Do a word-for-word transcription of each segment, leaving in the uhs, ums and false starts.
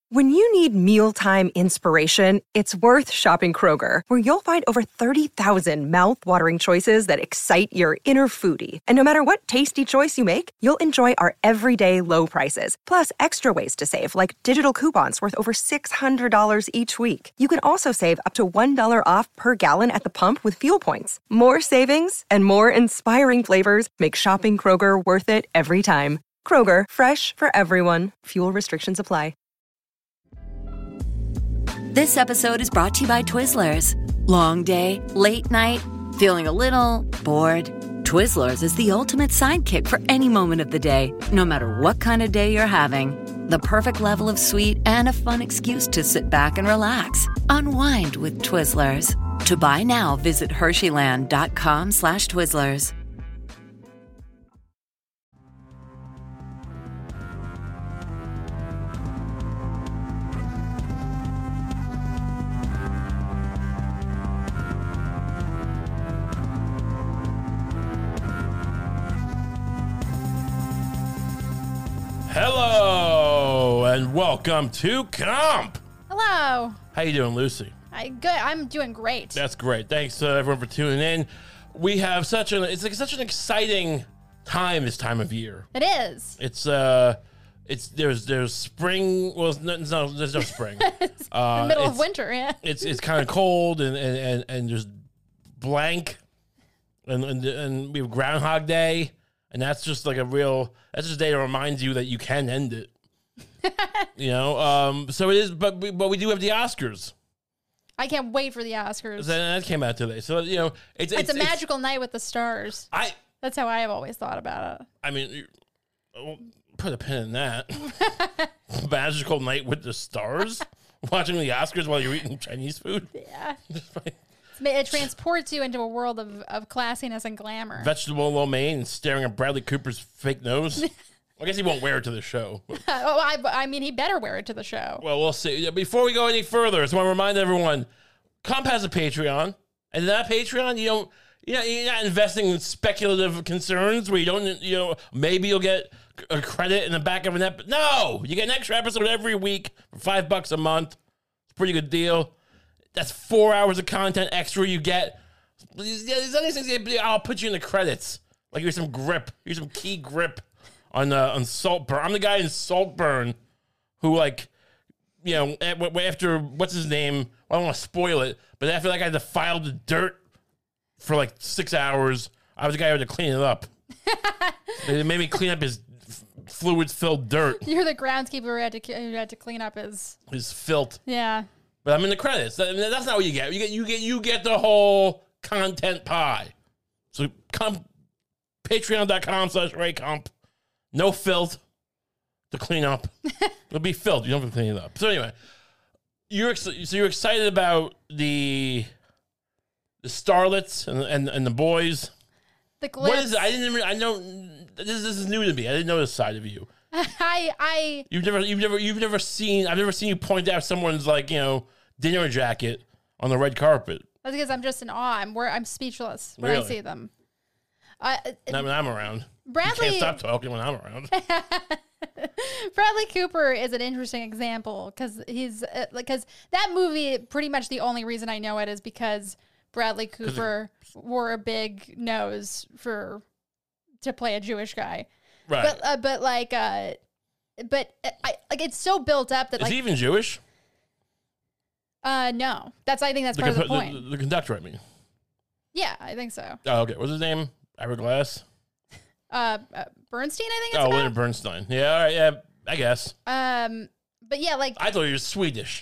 When you need mealtime inspiration, it's worth shopping Kroger, where you'll find over thirty thousand mouth-watering choices that excite your inner foodie. And no matter what tasty choice you make, you'll enjoy our everyday low prices, plus extra ways to save, like digital coupons worth over six hundred dollars each week. You can also save up to one dollar off per gallon at the pump with fuel points. More savings and more inspiring flavors make shopping Kroger worth it every time. Kroger, fresh for everyone. Fuel restrictions apply. This episode is brought to you by Twizzlers. Long day, late night, feeling a little bored? Twizzlers is the ultimate sidekick for any moment of the day, no matter what kind of day you're having. The perfect level of sweet and a fun excuse to sit back and relax. Unwind with Twizzlers. To buy now, visit Hersheyland.com slash Twizzlers. Hello and welcome to Comp. Hello. How you doing, Lucy? I good. I'm doing great. That's great. Thanks to everyone for tuning in. We have such an it's like such an exciting time this time of year. It is. It's uh, it's there's there's spring. Well, it's no, it's no there's no spring. It's uh, the middle it's, of winter. Yeah. It's it's kind of cold and and and, and just blank, and, and and we have Groundhog Day. And that's just like a real, that's just a day that reminds you that you can end it. You know, um, so it is, but we, but we do have the Oscars. I can't wait for the Oscars. So that came out today. So, you know, it's, it's, it's a magical it's, night with the stars. I. That's how I have always thought about it. I mean, put a pin in that. Magical night with the stars? Watching the Oscars while you're eating Chinese food? Yeah. It transports you into a world of, of classiness and glamour. Vegetable lo mein staring at Bradley Cooper's fake nose. I guess he won't wear it to the show. oh, I, I mean, he better wear it to the show. Well, we'll see. Before we go any further, I just want to remind everyone, Comp has a Patreon. And in that Patreon, you don't, you know, you're not investing in speculative concerns where you don't, you know, maybe you'll get a credit in the back of an episode. No! You get an extra episode every week for five bucks a month. It's a pretty good deal. That's four hours of content extra you get. There's other things I'll put you in the credits. Like here's some grip. Here's some key grip on uh, on Saltburn. I'm the guy in Saltburn who, like, you know, after, what's his name? Well, I don't want to spoil it, but after that guy defiled the dirt for like six hours, I was the guy who had to clean it up. They made me clean up his fluids-filled dirt. You're the groundskeeper who had to, who had to clean up his... His filth. Yeah. But I'm in the credits. That, that's not what you get. You get you get you get the whole content pie. So come patreon.com slash raycomp. No filth to clean up. It'll be filth. You don't have to clean it up. So anyway, you're so you're excited about the the starlets and and, and the boys. The glitz. What is it? I didn't even I know this, this is new to me. I didn't know this side of you. I I You've never you've never you've never seen I've never seen you point out someone's, like, you know, dinner jacket on the red carpet. That's because I'm just in awe. I'm where I'm speechless when Really? I see them. Uh, Not when I'm around. Bradley You can't stop talking when I'm around. Bradley Cooper is an interesting example because he's uh, because that movie, pretty much the only reason I know it is because Bradley Cooper wore a big nose for to play a Jewish guy. Right. But uh, but like uh, but I like it's so built up that Is like he even Jewish? uh no that's I think that's The, part of the comp- point. the, the conductor, I mean. Yeah, I think so. Oh, okay. What's his name? Ira Glass? Uh, uh Bernstein, I think it's Oh, about. Leonard Bernstein. Yeah, all right, yeah, I guess. Um, but yeah, like I thought he was Swedish.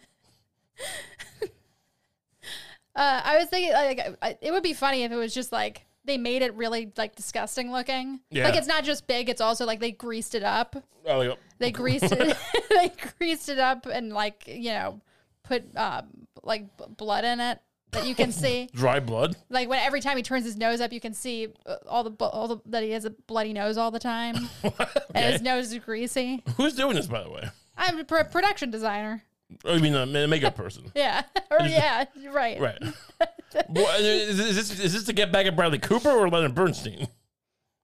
uh, I was thinking like I, it would be funny if it was just like they made it really like disgusting looking. Yeah. Like it's not just big; it's also like they greased it up. Oh, like, They greased it. They greased it up and like you know put uh, like b- blood in it that you can see. dry blood? Like when every time he turns his nose up, you can see uh, all the bu- all the that he has a bloody nose all the time, Okay. and his nose is greasy. Who's doing this, by the way? I'm a pr- production designer. Oh, you mean a ma- makeup person? Yeah, or yeah, you're right. Right. Well, is, is, this, is this to get back at Bradley Cooper or Leonard Bernstein?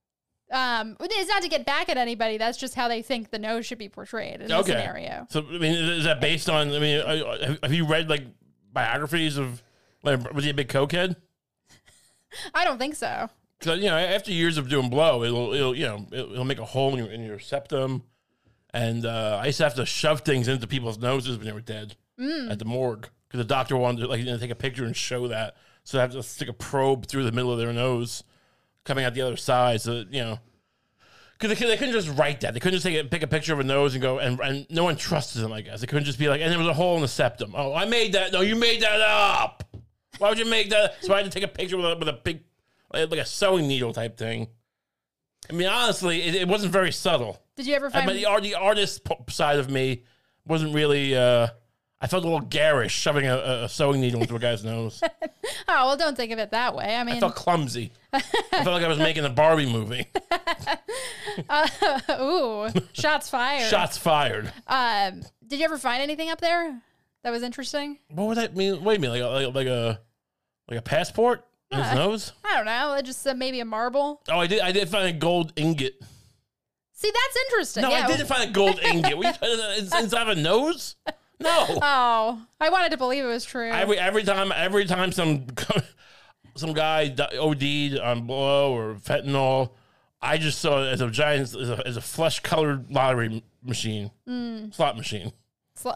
Um, it's not to get back at anybody. That's just how they think the nose should be portrayed in this Okay. scenario. So, I mean, is that based on, I mean, uh, have you read, like, biographies of, like, was he a big cokehead? I don't think so. Because, you know, after years of doing blow, it'll, it'll you know, it'll, it'll make a hole in your, in your septum. And uh, I used to have to shove things into people's noses when they were dead Mm. at the morgue. Because the doctor wanted to, like, you know, take a picture and show that. So I have to stick a probe through the middle of their nose, coming out the other side. So, you know, because they, they couldn't just write that. They couldn't just take a, pick a picture of a nose and go, and, and no one trusted them, I guess. They couldn't just be like, and there was a hole in the septum. Oh, I made that. No, you made that up. Why would you make that? So I had to take a picture with a, with a big, like a sewing needle type thing. I mean, honestly, it, it wasn't very subtle. Did you ever I find mean, the, art, the artist p- side of me wasn't really, uh, I felt a little garish shoving a, a sewing needle into a guy's nose. Oh, well, don't think of it that way. I mean, I felt clumsy. I felt like I was making a Barbie movie. uh, ooh, shots fired. Shots fired. Um, did you ever find anything up there that was interesting? What would that mean? Wait a minute, like, like, like a like a passport in his Uh, nose? I don't know. Just uh, maybe a marble. Oh, I did. I did find a gold ingot. See, that's interesting. No, yeah. I didn't find a gold ingot. Were you it's inside of a nose? No. Oh, I wanted to believe it was true. Every every time every time some some guy di- O D'd on blow or fentanyl, I just saw it as a giant as a, as a flesh colored lottery m- machine, Mm. slot machine. Sl-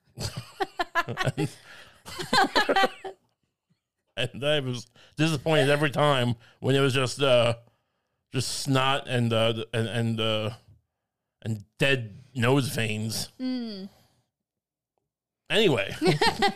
And I was disappointed every time when it was just uh, just snot and uh, and and uh, and dead nose veins. Mm. Anyway,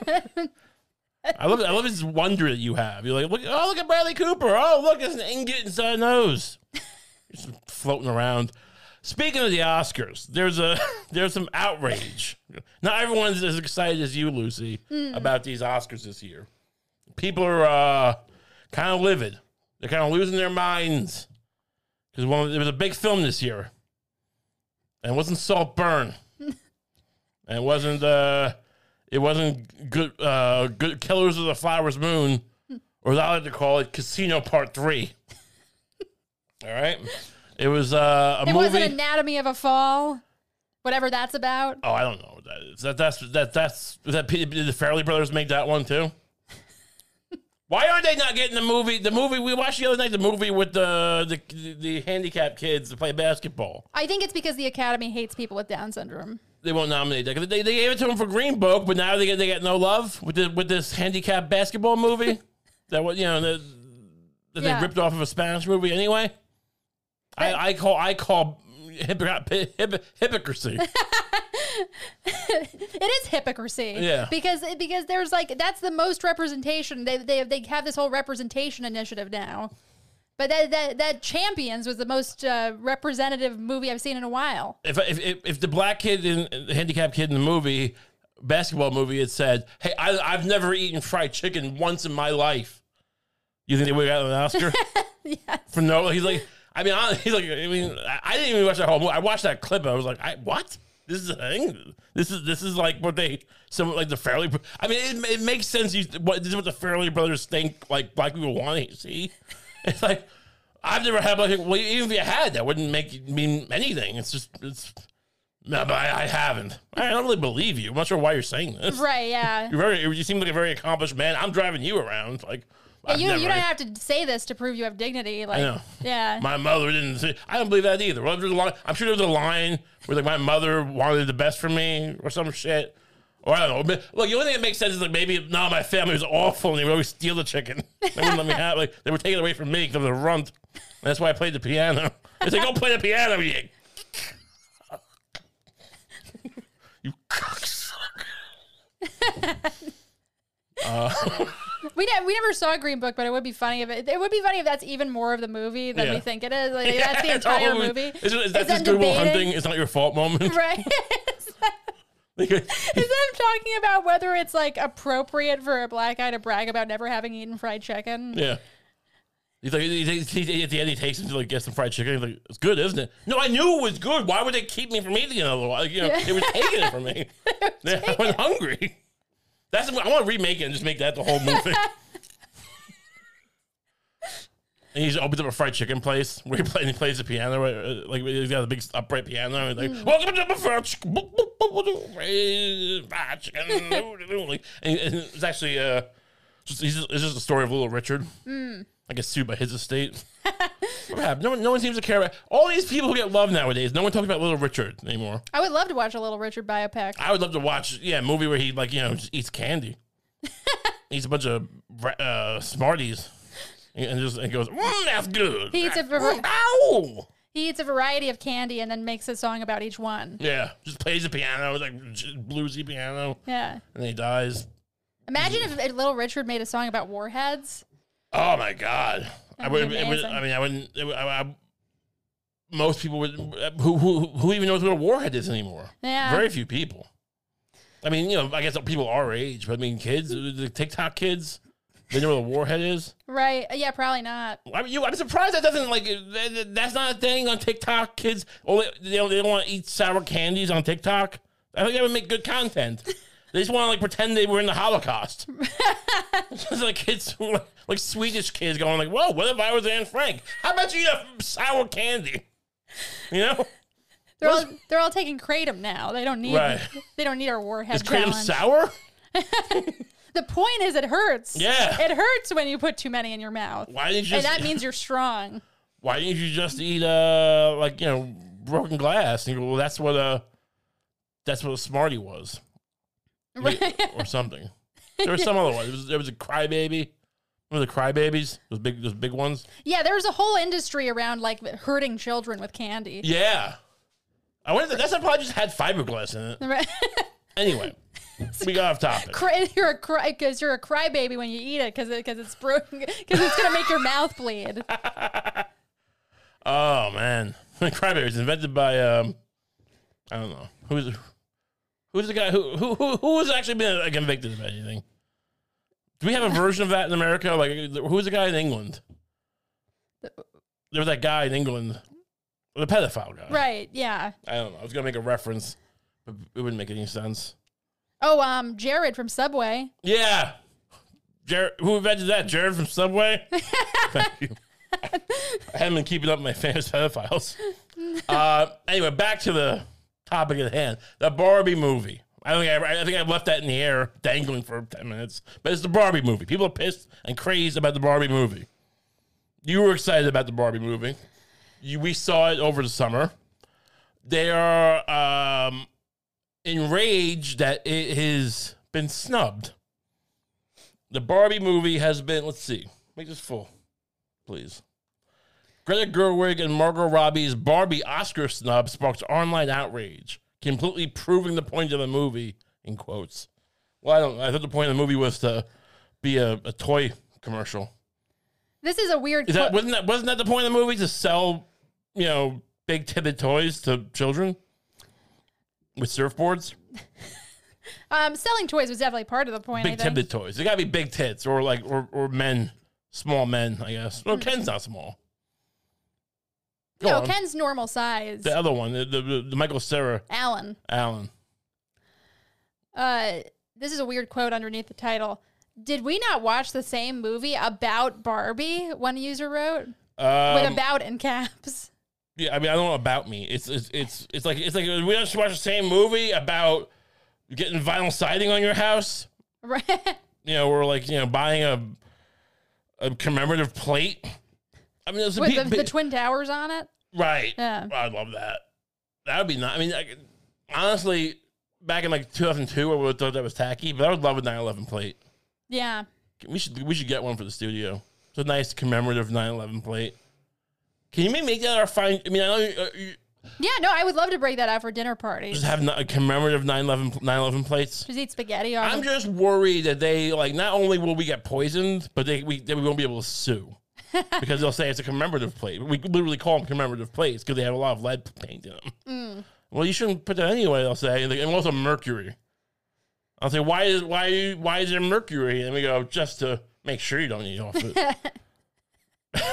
I love I love this wonder that you have. You're like, look, oh, look at Bradley Cooper. Oh, look, there's an ingot inside a nose. Just floating around. Speaking of the Oscars, there's a there's some outrage. Not everyone's as excited as you, Lucy, Mm. about these Oscars this year. People are uh, kind of livid. They're kind of losing their minds because one there was a big film this year, and it wasn't Saltburn, and it wasn't uh, it wasn't good uh, good Killers of the Flowers Moon, or as I like to call it, Casino Part Three. All right, it was uh, a it movie. wasn't Anatomy of a Fall, whatever that's about. Oh, I don't know what that is. That that's that that's is that did the Farrelly brothers make that one too? Why are they not getting the movie? The movie we watched the other night, the movie with the the the handicapped kids to play basketball. I think it's because the Academy hates people with Down syndrome. They won't nominate that. 'Cause They, they gave it to them for Green Book, but now they get they get no love with the, with this handicapped basketball movie. That what you know that, that Yeah. they ripped off of a Spanish movie anyway. I, I call I call hypocr- hip, hypocrisy. It is hypocrisy. Yeah. Because because there's like that's the most representation. They they they have this whole representation initiative now. But that that, that Champions was the most uh, representative movie I've seen in a while. If, if if if the black kid in the handicapped kid in the movie basketball movie had said, "Hey, I, I've never eaten fried chicken once in my life," you think they would have gotten an Oscar? Yes. For no, he's like, I mean, honestly, he's like, I mean, I, I didn't even watch that whole movie. I watched that clip. And I was like, I, what? This is a thing. This is this is like what they some like the Farrelly. I mean, it, it makes sense. You what this is what the Farrelly brothers think like black people want to see. It's like I've never had like well, even if you had that wouldn't make it mean anything. It's just it's no, but I, I haven't. I don't really believe you. I'm not sure why you're saying this. Right, yeah. You're very. You seem like a very accomplished man. I'm driving you around like. Yeah, I've you, never- you don't have to say this to prove you have dignity. Like, I know. Yeah. My mother didn't say. I don't believe that either. Well, there's a line, I'm sure there's a line where like my mother wanted the best for me or some shit. Or I don't know. But, look, the only thing that makes sense is like maybe no, my family was awful and they would always steal the chicken. They wouldn't let me have like they were taking it away from me because I was a runt. And that's why I played the piano. They say, "Go play the piano, you." You cocksucker. uh, We ne- we never saw Green Book, but it would be funny if it, it would be funny if that's even more of the movie than Yeah. we think it is. Like, yeah, that's the it's all entire over- movie. Is, is that Is this them Good Will debating? Hunting? It's not your fault moment. Right. Is them talking about whether it's like appropriate for a black guy to brag about never having eaten fried chicken? Yeah. He's like, he, he, he, at the end, he takes him to like get some fried chicken. He's like, "It's good, isn't it?" No, I knew it was good. Why would they keep me from eating it otherwise? You know, Yeah. they were taking it from me. Yeah, I went hungry. That's I want to remake it and just make that the whole movie. And he opens up a fried chicken place where he, play, he plays the piano, uh, like he's got a big upright piano. And he's like, mm. welcome to the fried chicken, fried chicken. Like, and, and it's actually uh, just, he's just, it's just a story of Little Richard. Mm. I get sued by his estate. What happened? No one, no one seems to care about all these people who get love nowadays. No one talks about Little Richard anymore. I would love to watch a Little Richard biopic. I would love to watch, yeah, a movie where he like you know just eats candy, eats a bunch of uh, Smarties, and just and goes, mm, "That's good." He eats a var- Ow! He eats a variety of candy and then makes a song about each one. Yeah, just plays the piano, like bluesy piano. Yeah, and then he dies. Imagine if, if Little Richard made a song about warheads. Oh my God! I would. It would. I mean, I wouldn't. It would, I, I, most people would. Who, who who even knows what a warhead is anymore? Yeah. Very few people. I mean, you know, I guess people our age, but I mean, kids, the TikTok kids, they know what a warhead is. Right? Yeah, probably not. I mean, you. I'm surprised that doesn't like. That's not a thing on TikTok. Kids, oh, they don't, they don't want to eat sour candies on TikTok. I think that would make good content. They just want to like pretend they were in the Holocaust. It's like kids, like Swedish kids, going like, "Whoa, what if I was Anne Frank? How about you eat a sour candy?" You know, they're all they're all taking kratom now. They don't need right. They don't need our warhead. Is kratom sour? The point is, it hurts. Yeah, it hurts when you put too many in your mouth. Why didn't you? Just, and that means you're strong. Why didn't you just eat uh like you know broken glass? And you go, well, that's what a that's what a Smartie was. Right. Or something. There was some other one. There was, there was a Crybaby. Remember the Crybabies? Those big, those big ones. Yeah, there was a whole industry around like hurting children with candy. Yeah, I wonder. That's probably just had fiberglass in it. Right. Anyway, we got off topic. Cry, you're a cry because you're a crybaby when you eat it because it, because it's broken because it's gonna make your mouth bleed. Oh man, Crybabies invented by um, I don't know who's. Who's the guy who who who who has actually been convicted of anything? Do we have a version of that in America? Like, who's the guy in England? There was that guy in England, the pedophile guy. Right? Yeah. I don't know. I was gonna make a reference, but it wouldn't make any sense. Oh, um, Jared from Subway. Yeah, Jared. Who invented that? Jared from Subway. Thank you. I haven't been keeping up with my famous pedophiles. Uh, anyway, back to the topic at hand, the Barbie movie. I think I, I think I left that in the air, dangling for ten minutes. But it's the Barbie movie. People are pissed and crazed about the Barbie movie. You were excited about the Barbie movie. You, we saw it over the summer. They are um, enraged that it has been snubbed. The Barbie movie has been. Let's see. Make this full, please. Greta Gerwig and Margot Robbie's Barbie Oscar snub sparks online outrage, completely proving the point of the movie, in quotes. Well, I don't know. I thought the point of the movie was to be a, a toy commercial. This is a weird... Is that, wasn't, that, wasn't that the point of the movie, to sell, you know, big-titted toys to children with surfboards? um, selling toys was definitely part of the point, Big-titted toys. They got to be big tits, or like, or, or men, small men, I guess. Well, Ken's not small. Go no, on. Ken's normal size. The other one, the, the, the Michael Cera. Alan. Alan. Uh, this is a weird quote underneath the title. Did we not watch the same movie about Barbie? One user wrote um, with "about" in caps. Yeah, I mean, I don't know about me. It's it's it's it's like it's like we just watched the same movie about getting vinyl siding on your house, right? You know, or like you know buying a a commemorative plate. I mean, there's with pe- the, pe- the Twin Towers on it. Right. Yeah. I'd love that. That would be nice. I mean, I, honestly, back in like two thousand two, I would have thought that was tacky, but I would love a nine eleven plate. Yeah. We should we should get one for the studio. It's a nice commemorative nine eleven plate. Can you maybe make that our fine? I mean, I know you, uh, you yeah, no, I would love to break that out for dinner parties. Just have a commemorative nine eleven plates. Just eat spaghetti on I'm them. just worried that they, like, not only will we get poisoned, but they we, they we won't be able to sue. Because they'll say it's a commemorative plate. We literally call them commemorative plates because they have a lot of lead paint in them. Mm. Well, you shouldn't put that anyway, they'll say. And also mercury. I'll say, why is why why is there mercury? And we go, just to make sure you don't eat off it.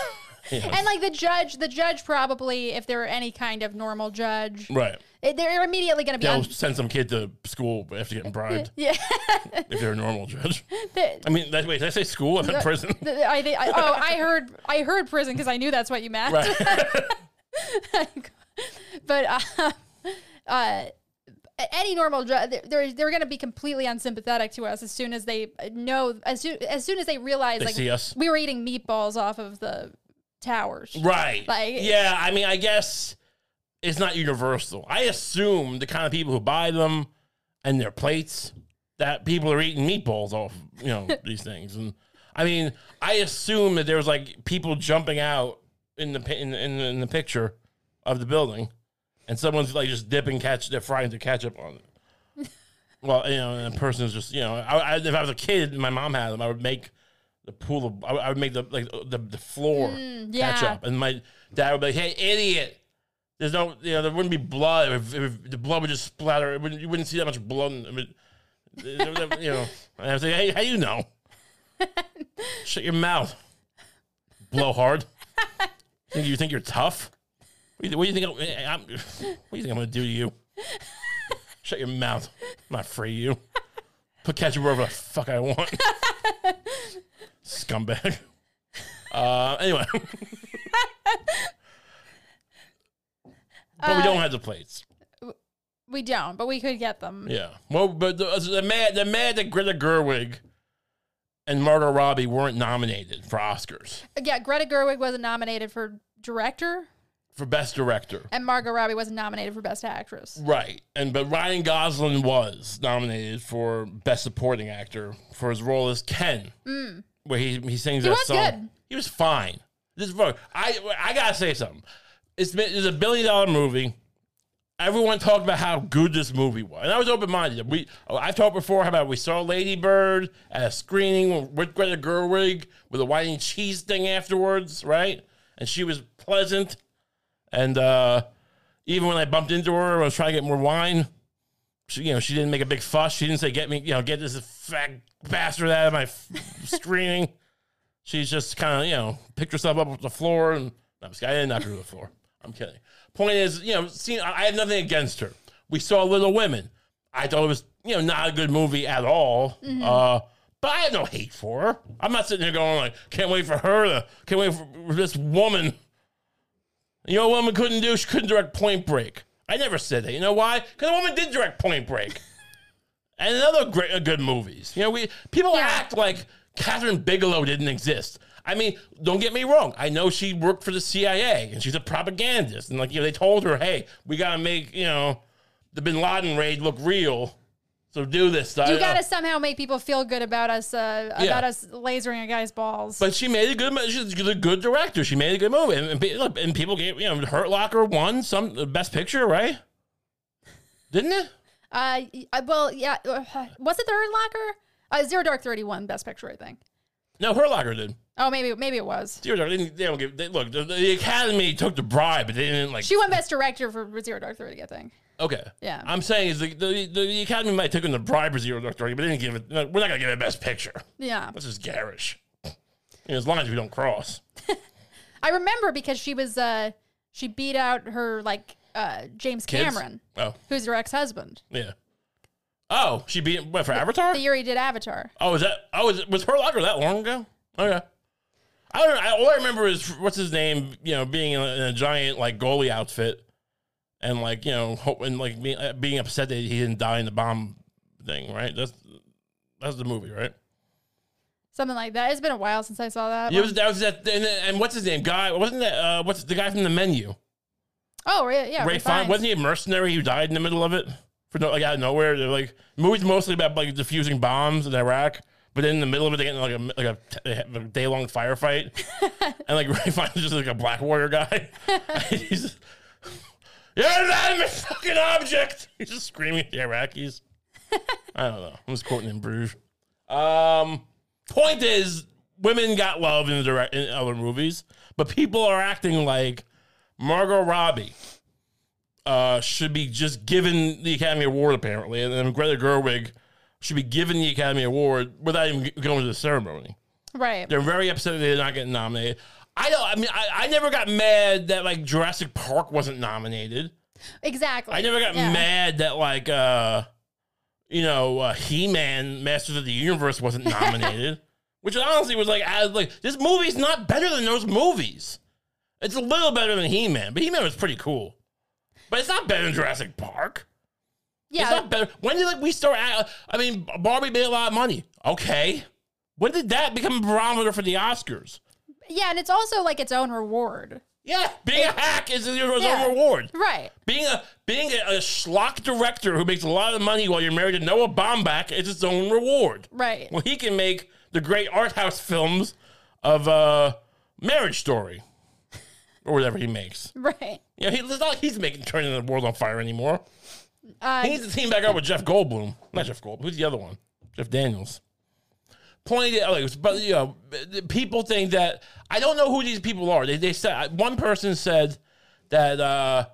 Yeah. And like the judge, the judge probably, if there were any kind of normal judge, Right. it, they're immediately going to be. They'll Un- send some kid to school after getting bribed. yeah. If they're a normal judge. The- I mean, that, wait, did I say school? I meant prison. the- I, think- I, oh, I heard, I heard prison because I knew that's what you meant. Right. But uh, uh, any normal judge, they're they're going to be completely unsympathetic to us as soon as they know, as soon as soon as they realize, They like see us. we were eating meatballs off of the towers. Right. Like- yeah, I mean, I guess it's not universal. I assume the kind of people who buy them and their plates, that people are eating meatballs off, you know, these things. And I mean, I assume that there was like people jumping out in the pi- in, in, in the picture of the building, and someone's like just dipping catch, they're frying the ketchup on it. Well, you know, and the person is just, you know, I, I, if I was a kid and my mom had them, I would make the pool of, I would, I would make the like the, the floor Mm, yeah. ketchup, and my dad would be like, "Hey, idiot! There's no, you know, there wouldn't be blood. If, if the blood would just splatter, it wouldn't, you wouldn't see that much blood. I mean, you know." And I was like, "Hey, how you know? Shut your mouth, blowhard. Think you think you're tough? What do you, what do you think? I'm, I'm, what do you think I'm gonna do to you? Shut your mouth. I'm not afraid of you. Put ketchup wherever the fuck I want. Scumbag." Uh, anyway. But we don't have the plates. We don't, but we could get them. Yeah. Well, but the, the mad, the mad that Greta Gerwig and Margot Robbie weren't nominated for Oscars Yeah, Greta Gerwig wasn't nominated for director, for Best Director. and Margot Robbie wasn't nominated for best actress. Right. And but Ryan Gosling was nominated for Best Supporting Actor for his role as Ken, mm. where he he sings He that was song. good. He was fine. This is I I gotta say something. It's been it's a billion dollar movie. Everyone talked about how good this movie was, and I was open minded. We I've talked before about we saw Lady Bird at a screening with Greta Gerwig with a wine and cheese thing afterwards, right? And she was pleasant. And uh, even when I bumped into her, I was trying to get more wine. She, you know, she didn't make a big fuss. She didn't say, "Get me, you know, get this fat bastard out of my f- screening." She's just kind of, you know, picked herself up off the floor, and no, I didn't knock her to the floor. I'm kidding. Point is, you know, seeing, I have nothing against her. We saw Little Women. I thought it was, you know, not a good movie at all. Mm-hmm. Uh, but I have no hate for her. I'm not sitting there going like, can't wait for her to, can't wait for, for this woman. You know what a woman couldn't do? She couldn't direct Point Break. I never said that. You know why? Because a woman did direct Point Break. And other great, uh, good movies. You know, we people Yeah. act like Catherine Bigelow didn't exist. I mean, don't get me wrong. I know she worked for the C I A and she's a propagandist. And like, you know, they told her, "Hey, we gotta make, you know, the Bin Laden raid look real. So do this stuff." You gotta somehow make people feel good about us, uh, Yeah. about us lasering a guy's balls. But she made a good. She's a good director. She made a good movie, and, and, look, and people gave, you know, Hurt Locker won some Best Picture, right? Didn't it? Uh, y- well, yeah. uh, Was it the Hurt Locker? Uh, Zero Dark Thirty won Best Picture, I think. No, Hurt Locker did. Oh, maybe maybe it was. Zero Dark. They, didn't, they don't give. They, look, the, the Academy took the bribe, but they didn't like. She won Best Director for Zero Dark Thirty, I think. Okay. Yeah. I'm saying is the, the, the Academy might have taken the bribe for Zero Dark Thirty, but they didn't give it. No, we're not gonna give it Best Picture. Yeah. That's just garish. You know, as long as we don't cross. I remember because she was uh she beat out her like uh James Kids? Cameron, Oh, who's her ex-husband. yeah. Oh, she beat what for Avatar? The year he did Avatar. Oh, is that? Oh, is it, was Hurt Locker that long ago? Okay. I don't. I, all I remember is what's his name. You know, being in a, in a giant like goalie outfit, and like you know, hope, and like being, uh, being upset that he didn't die in the bomb thing. Right. That's that's the movie, right? Something like that. It's been a while since I saw that. Yeah, it one. was, that was that. And, and what's his name? Guy wasn't that? Uh, what's the guy from The Menu? Oh, yeah, yeah. Ray Ray Fiennes. Fiennes. Wasn't he a mercenary who died in the middle of it for no, like out of nowhere? They're like movies mostly about like defusing bombs in Iraq. But then in the middle of it, they get in like a like a, a day long firefight, and like Ray Fiennes is just like a Black Warrior guy. He's just, "You're not a fucking object." He's just screaming at the Iraqis. I don't know. I'm just quoting in Bruges. Um, point is, women got love in the direct in other movies, but people are acting like Margot Robbie uh, should be just given the Academy Award apparently, and then Greta Gerwig should be given the Academy Award without even going to the ceremony. Right. They're very upset that they're not getting nominated. I don't. I mean, I, I never got mad that like Jurassic Park wasn't nominated. Exactly. I never got yeah. mad that like uh, you know, uh, He-Man, Masters of the Universe wasn't nominated. Which honestly was like, I was like, this movie's not better than those movies. It's a little better than He-Man, but He-Man was pretty cool. But it's not better than Jurassic Park. Yeah, it's not better. When did like we start? At, I mean, Barbie made a lot of money. Okay, when did that become a barometer for the Oscars? Yeah, and it's also like its own reward. Yeah, being a hack is its yeah. own reward. Right. Being a being a, a schlock director who makes a lot of money while you're married to Noah Baumbach is its own reward. Right. Well, he can make the great art house films of uh, Marriage Story or whatever he makes. Right. Yeah, he, it's not like he's making turning the world on fire anymore. Uh, he needs to team back up with Jeff Goldblum. Not Jeff Goldblum. Who's the other one? Jeff Daniels. Point, like, but you know, people think that I don't know who these people are. They they said one person said that uh,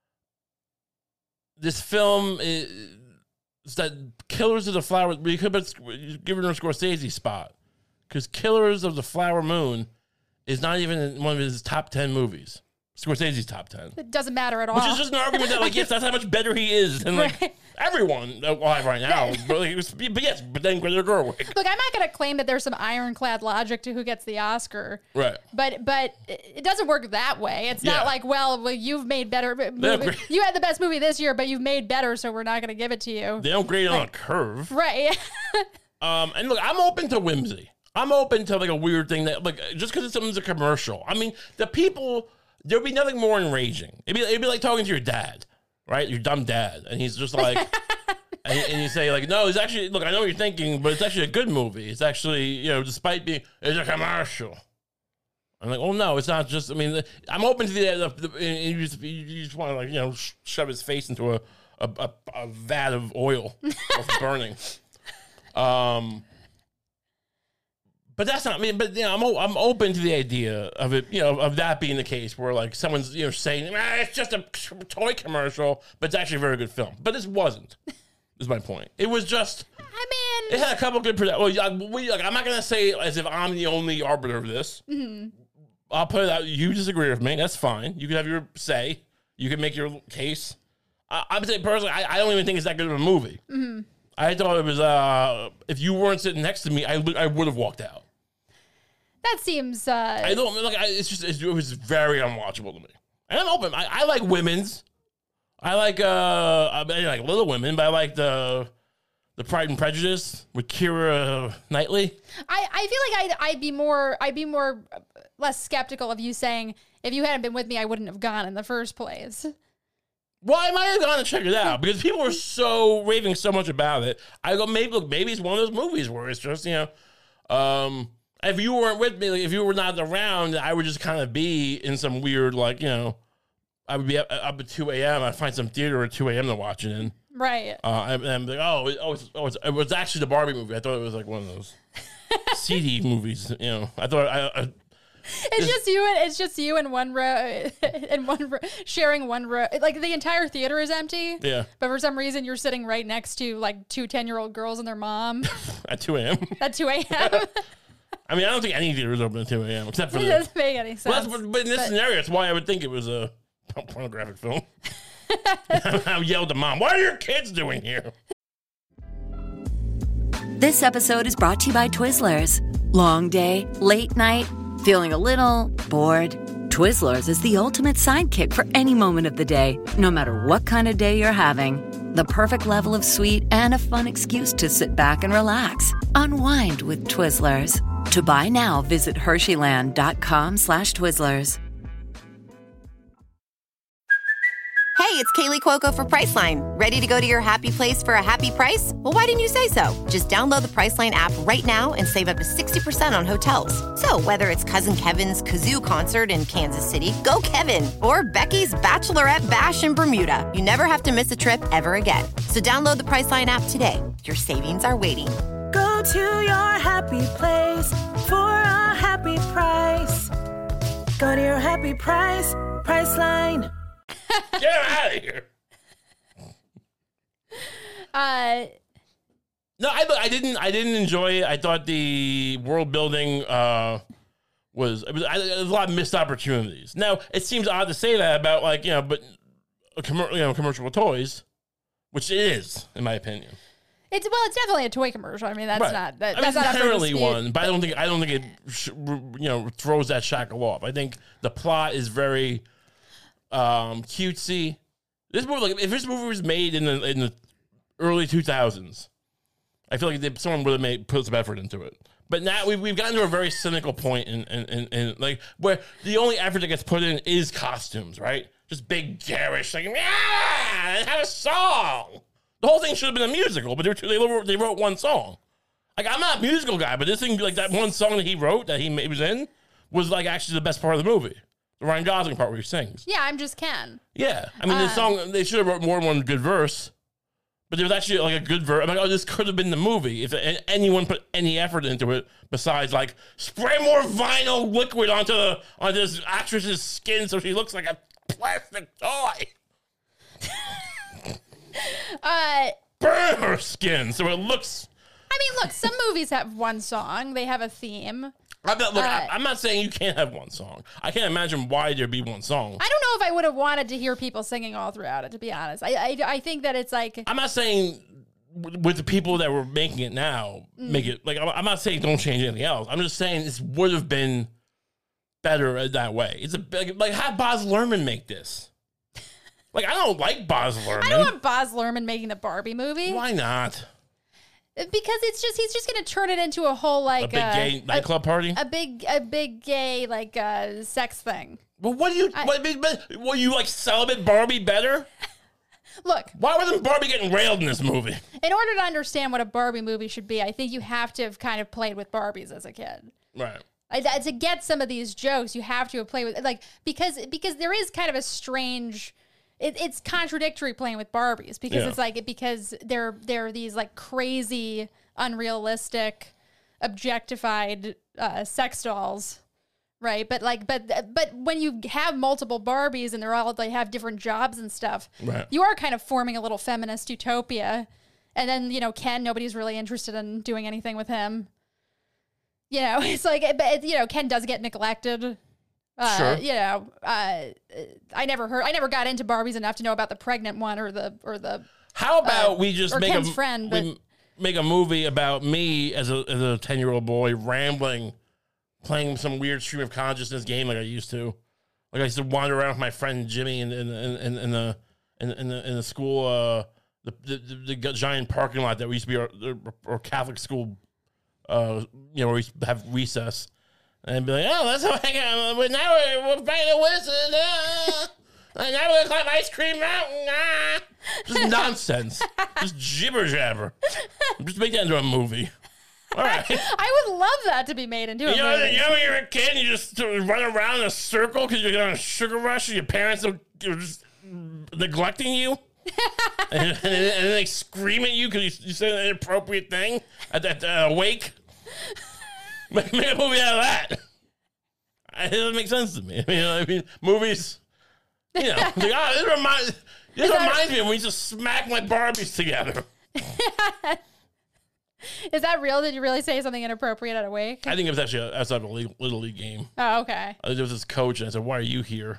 this film is that Killers of the Flower. We could have given her a Scorsese spot because Killers of the Flower Moon is not even in one of his top ten movies. Scorsese's top ten. It doesn't matter at all. Which is just an argument that, like, yes, that's how much better he is than, like, right. everyone alive right now. but, like, was, but, yes, but then Greta Gerwig. Look, I'm not going to claim that there's some ironclad logic to who gets the Oscar. Right. But but it doesn't work that way. It's yeah. not like, well, well, you've made better movie. You had the best movie this year, but you've made better, so we're not going to give it to you. They don't grade it like, on a curve. Right. um, and look, I'm open to whimsy. I'm open to, like, a weird thing that, like, just because something's a commercial. I mean, the people... There'd be nothing more enraging. It'd be, it'd be like talking to your dad, right? Your dumb dad. And he's just like, and, and you say like, no, it's actually, look, I know what you're thinking, but it's actually a good movie. It's actually, you know, despite being, it's a commercial. I'm like, oh no, it's not just, I mean, I'm open to the, the, the and you just, you just want to like, you know, shove his face into a, a, a, a vat of oil of burning. Um, But that's not I mean. But you know, I'm o- I'm open to the idea of it. You know, of that being the case, where like someone's you know saying ah, it's just a toy commercial, but it's actually a very good film. But this wasn't. Is my point. It was just. I mean, it had a couple good. Produ- well, we, like, I'm not gonna say as if I'm the only arbiter of this. Mm-hmm. I'll put it out. You disagree with me. That's fine. You can have your say. You can make your case. I, I'm saying personally, I, I don't even think it's that good of a movie. Mm-hmm. I thought it was. Uh, if you weren't sitting next to me, I I would have walked out. That seems. Uh, I don't like. I, it's just. It's, it was very unwatchable to me. And I'm open. I, I like women's. I like. Uh, I like Little Women, but I like the the Pride and Prejudice with Keira Knightley. I, I feel like I'd I'd be more I'd be more less skeptical of you saying if you hadn't been with me I wouldn't have gone in the first place. Well, I might have gone and checked it out because people were so raving so much about it. I go, maybe look, maybe it's one of those movies where it's just you know. Um, If you weren't with me, like if you were not around, I would just kind of be in some weird, like, you know, I would be up, up at two a.m. I'd find some theater at two a.m. to watch it in. Right. Uh, and I'm like, oh, it, oh, it's, oh it's, it was actually the Barbie movie. I thought it was like one of those C D movies, you know. I thought I... I It's just you and it's just you in one row, in one row, sharing one row. Like the entire theater is empty. Yeah. But for some reason, you're sitting right next to like two ten-year-old girls and their mom. At two a.m. At two a.m. I mean, I don't think any theater is open at two a.m. except for it the... doesn't make any sense. Well, that's, but in this but, scenario, that's why I would think it was a pornographic film. I yelled at mom, what are your kids doing here? This episode is brought to you by Twizzlers. Long day, late night, feeling a little bored? Twizzlers is the ultimate sidekick for any moment of the day, no matter what kind of day you're having. The perfect level of sweet and a fun excuse to sit back and relax. Unwind with Twizzlers. To buy now, visit Hersheyland.com slash Twizzlers. Hey, it's Kaylee Cuoco for Priceline. Ready to go to your happy place for a happy price? Well, why didn't you say so? Just download the Priceline app right now and save up to sixty percent on hotels. So whether it's Cousin Kevin's Kazoo Concert in Kansas City, go Kevin, or Becky's Bachelorette Bash in Bermuda, you never have to miss a trip ever again. So download the Priceline app today. Your savings are waiting. Go to your happy place for a happy price. Go to your happy price, Priceline. Get out of here. Uh, no, I I didn't I didn't enjoy it. I thought the world building uh, was it was, I, there was a lot of missed opportunities. Now it seems odd to say that about like you know, but a commer- you know, commercial with toys, which it is in my opinion. It's well, it's definitely a toy commercial. I mean, that's Right. not that, I mean, that's it's not inherently one, but I don't think I don't think it sh- you know throws that shackle off. I think the plot is very um, cutesy. This movie, like if this movie was made in the in the early two thousands, I feel like they, someone would have made put some effort into it. But now we've, we've gotten to a very cynical point in, in, in, in like where the only effort that gets put in is costumes, right? Just big garish, like yeah, and have a song. The whole thing should have been a musical, but they wrote, they wrote one song. Like I'm not a musical guy, but this thing, like that one song that he wrote that he was in, was like actually the best part of the movie. The Ryan Gosling part where he sings. Yeah, I'm just Ken. Yeah, I mean the Uh, song they should have wrote more than one good verse. But there was actually like a good verse. I'm like, oh, this could have been the movie if anyone put any effort into it besides like spray more vinyl liquid onto the on this actress's skin so she looks like a plastic toy. Uh, Burn her skin so it looks. I mean, look, some movies have one song. They have a theme. I'm not, look, Uh, I, I'm not saying you can't have one song. I can't imagine why there'd be one song. I don't know if I would have wanted to hear people singing all throughout it, to be honest. I I, I think that it's like... I'm not saying with the people that were making it now, Mm. make it like I'm I'm not saying don't change anything else. I'm just saying this would have been better that way. It's a big, like have Baz Luhrmann make this. Like I don't like Baz Luhrmann. I don't want Baz Luhrmann making the Barbie movie. Why not? Because it's just he's just going to turn it into a whole like A big uh, gay nightclub party. a big a big gay like uh, sex thing. Well, what do you? I- what, but, what you like celibate Barbie better? Look, Why wasn't Barbie getting railed in this movie? in order to understand what a Barbie movie should be, I think you have to have kind of played with Barbies as a kid. Right. I, to get some of these jokes, you have to have played with like because because there is kind of a strange. It, it's contradictory playing with Barbies because Yeah. it's like because they're they're these like crazy, unrealistic, objectified uh, sex dolls, right? But like but but when you have multiple Barbies and they're all they have different jobs and stuff, Right. you are kind of forming a little feminist utopia. And then you know Ken, nobody's really interested in doing anything with him. You know, it's like but you know Ken does get neglected. Uh, Sure. You know, uh, I never heard. I never got into Barbies enough to know about the pregnant one or the or the. How about Uh, we just or make Ken's a friend, we but- m- make a movie about me as a as a ten year old boy rambling, playing some weird stream of consciousness game like I used to, like I used to wander around with my friend Jimmy in in in, in, in the in, in the in the school uh the, the the the giant parking lot that we used to be our, our Catholic school, uh you know where we used to have recess. And be like, oh, that's how I got. But now we're, we're fighting a wizard. Uh, and now we're gonna climb Ice Cream Mountain. Uh. Just nonsense. Just jibber jabber. Just make that into a movie. All right. I would love that to be made into a You know, movie. you know, when you're a kid, and you just sort of run around in a circle because you're on a sugar rush, and your parents are you're just neglecting you, and, and, then- and then they scream at you because you, you said an inappropriate thing at that uh, wake. Make, make a movie out of that. It doesn't make sense to me. I mean, I mean movies, you know, like, oh, this, remind, this that- reminds me of when we just smack my Barbies together. Is that real? Did you really say something inappropriate at a wake? I think it was actually a, outside of a little, little league game. Oh, okay. I think there was this coach, and I said, "Why are you here?"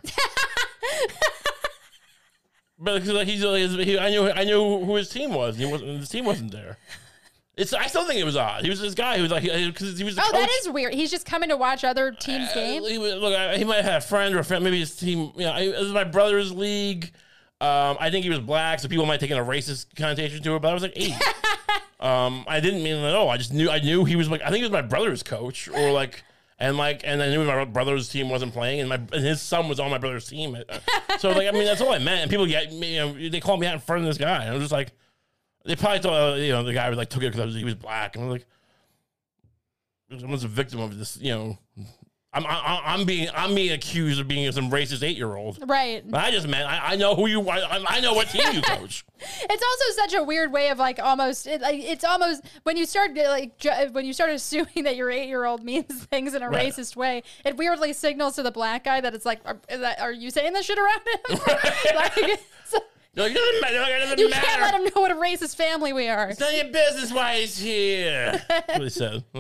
But because like, he's, like, he, I knew, I knew who his team was. And he wasn't. His team wasn't there. It's. I still think it was odd. He was this guy who was like, because he was. The Oh, coach. that is weird. He's just coming to watch other teams' Uh, games. he was- look, I, he might have had a friend or a friend. Maybe his team. You know, I, it was my brother's league. Um, I think he was black, so people might take a racist connotation to it. But I was like eight. um, I didn't mean that at all. I just knew. I knew he was like. I think he was my brother's coach, or like, and like, and I knew my brother's team wasn't playing, and my and his son was on my brother's team. So like, I mean, that's all I meant. And people get, you know, they called me out in front of this guy, and I was just like. They probably thought, uh, you know, the guy was like took it because he was black, and I was like, I was a victim of this, you know. I'm, I, I'm being, I'm being accused of being some racist eight year old. Right. But I just meant, I, I know who you, I, I know what team you coach. It's also such a weird way of like almost it, like it's almost when you start like ju- when you start assuming that your eight year old means things in a Right. racist way, it weirdly signals to the black guy that it's like, are, is that, are you saying this shit around him? like, so Like, it doesn't matter. It doesn't you matter. can't let him know what a racist family we are. It's none of your business why he's here. That's what he said.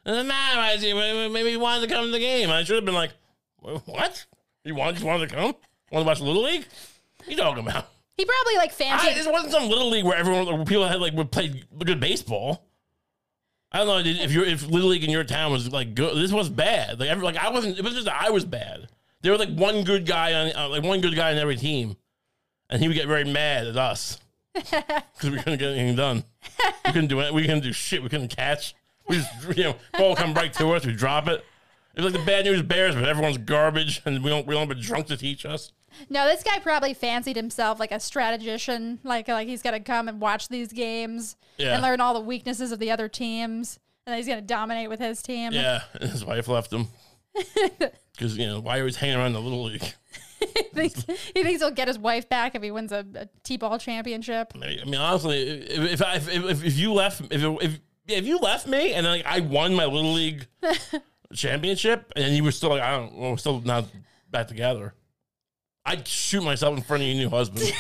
And then, nah, maybe he wanted to come to the game. I should have been like, what? You wanted, you wanted to come? Want to watch Little League? What are you talking about? He probably like fancied. I, this wasn't some Little League where everyone, where people had like would play good baseball. I don't know if you if Little League in your town was like good. This was bad. Like every, like I wasn't. It was just that I was bad. There was like one good guy on uh, like one good guy on every team, and he would get very mad at us because we couldn't get anything done. We couldn't do it. We couldn't do shit. We couldn't catch. We just you know ball come right to us. We drop it. It was like the Bad News Bears, but everyone's garbage, and we don't we don't have a drunk to teach us. No, this guy probably fancied himself like a strategician, like like he's gonna come and watch these games yeah. and learn all the weaknesses of the other teams, and then he's gonna dominate with his team. Yeah, and his wife left him because you know why he was hanging around the Little League. he, thinks, he thinks he'll get his wife back if he wins a, a T-ball championship. I mean, honestly, if if I, if, if, if you left if if if you left me and then like, I won my Little League championship and you were still like I don't, well, we're still not back together. I'd shoot myself in front of your new husband.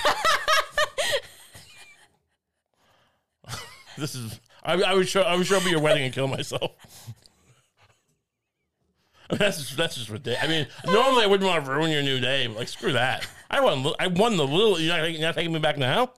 This is. I, I would show. I would show up at your wedding and kill myself. I mean, that's just, that's just ridiculous. I mean, normally I wouldn't want to ruin your new day, but like screw that. I won. I won the little. You're not, you're not taking me back now.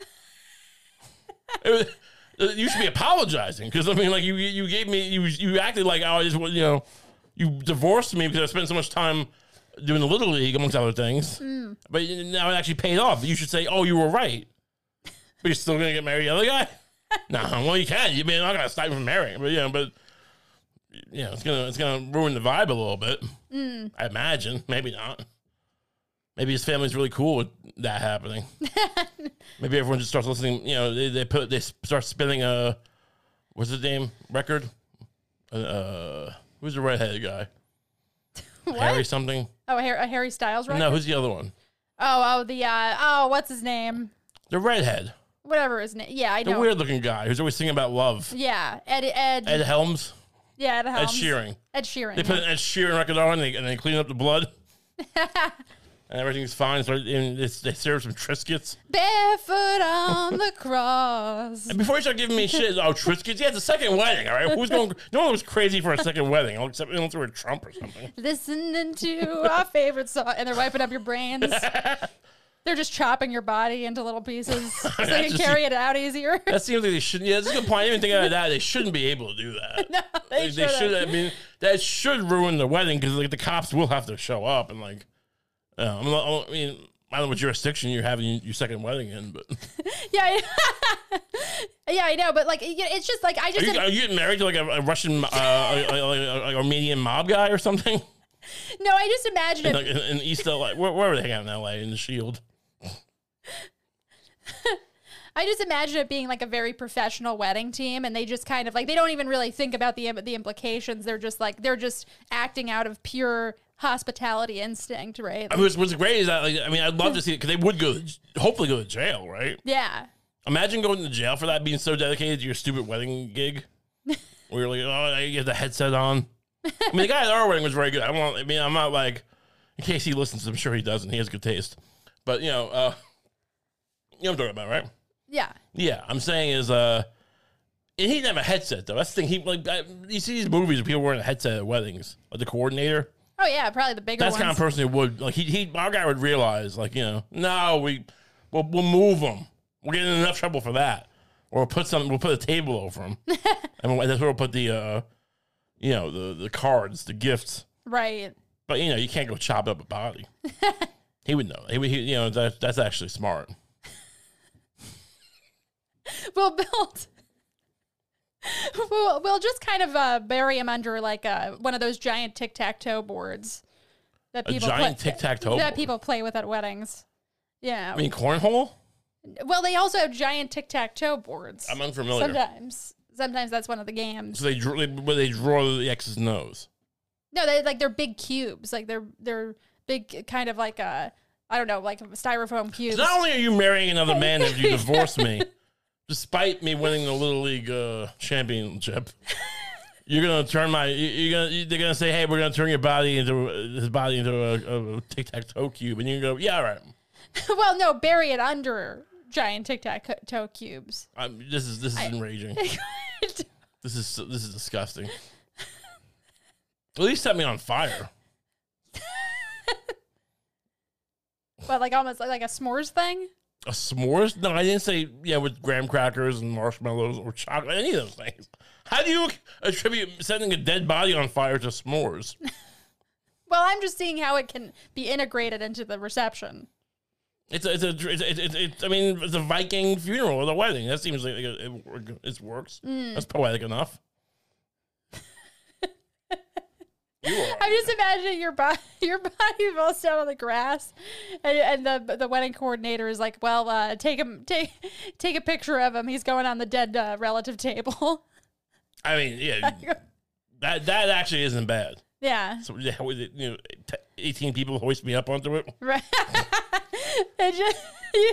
It was, you should be apologizing because I mean, like you you gave me you you acted like oh I just you know you divorced me because I spent so much time doing the Little League, amongst other things. Mm. But now it actually paid off. You should say, oh, you were right. But you're still going to get married to the other guy? No, well, you can. You're not going to stop him from marrying. But, you know, but, you know, it's going to it's gonna ruin the vibe a little bit. Mm. I imagine. Maybe not. Maybe his family's really cool with that happening. Maybe everyone just starts listening. You know, they, they put they start spinning a, what's the name? Record? Uh, who's the redheaded guy? What? Harry something? Oh, a, Harry, a Harry Styles record? No, who's the other one? Oh, oh, the, uh, oh, what's his name? The redhead. Whatever his name. Yeah, I know. The weird looking guy who's always singing about love. Yeah, Ed, Ed. Ed Helms. Yeah, Ed Helms. Ed Sheeran. Ed Sheeran. They yeah. put an Ed Sheeran record on and they, and they clean up the blood. And everything's fine. So and they serve some Triscuits. Barefoot on the cross. And before you start giving me shit, oh, Triscuits? Yeah, it's a second wedding, all right? Who's going? No one was crazy for a second wedding, except unless they were Trump or something. Listening to our favorite song. And they're wiping up your brains. They're just chopping your body into little pieces so you can carry it out easier. That seems like they shouldn't. Yeah, that's a good point. I didn't even think of that. They shouldn't be able to do that. No, they, they, they should. I mean, that should ruin the wedding because like the cops will have to show up and like. Uh, I'm not, I mean, I don't know what jurisdiction you're having your second wedding in, but yeah, yeah, I know. But like, it's just like I just. Are you, are you getting married to like a, a Russian, uh, a, a, a, a Armenian mob guy or something? No, I just imagine in, it like, in East L A. Where, where were they hanging out in L A? In the Shield. I just imagine it being like a very professional wedding team, and they just kind of like they don't even really think about the the implications. They're just like they're just acting out of pure hospitality instinct, right? Like, I mean, what's, what's great is that like I mean I'd love to see it because they would go hopefully go to jail, right? Yeah. Imagine going to jail for that, being so dedicated to your stupid wedding gig, where you're like, oh, you have the headset on. I mean, the guy at our wedding was very good. I want. I mean, I'm not like in case he listens. I'm sure he doesn't. He has good taste, but you know, uh, you know what I'm talking about, right? Yeah. Yeah, I'm saying is, uh, and he didn't have a headset though. That's the thing. He like I, you see these movies where people wearing a headset at weddings, like the coordinator. Oh yeah, probably the bigger. That's ones. the kind of person who would like he he our guy would realize like you know no we we'll we'll move him. We're getting in enough trouble for that, or we'll put something. We'll put a table over him, and we'll, that's where we'll put the uh, you know the the cards, the gifts. Right. But you know you can't go chop up a body. He would know. He would. He, you know that that's actually smart. We'll build. We'll, we'll just kind of uh, bury him under like a, one of those giant tic-tac-toe boards that people a giant play, tic-tac-toe that board. people play with at weddings. Yeah. I mean cornhole. Well, they also have giant tic-tac-toe boards. I'm unfamiliar. Sometimes, sometimes that's one of the games. So they draw, they, they draw the X's and O's. No, they like they're big cubes. Like they're they're big, kind of like a I don't know, like styrofoam cubes. So not only are you marrying another man after you divorced me. Despite me winning the Little League uh, championship, you're gonna turn my. You're gonna. They're gonna say, "Hey, we're gonna turn your body into his body into a, a tic tac toe cube," and you go, "Yeah, all right." Well, no, bury it under giant tic tac toe cubes. I'm, this is this is I, enraging. This is this is disgusting. At least set me on fire. But like almost like, like a s'mores thing? A s'mores? No, I didn't say, yeah, with graham crackers and marshmallows or chocolate, any of those things. How do you attribute setting a dead body on fire to s'mores? Well, I'm just seeing how it can be integrated into the reception. It's a, it's a, it's, it's, it's, it's I mean, it's a Viking funeral or a wedding. That seems like it, it, it works. Mm. That's poetic enough. I'm just imagining your body, your body falls down on the grass, and, and the the wedding coordinator is like, "Well, uh, take him, take take a picture of him. He's going on the dead uh, relative table." I mean, yeah, that that actually isn't bad. Yeah. So yeah, you know, eighteen people hoist me up onto it. Right. They just you,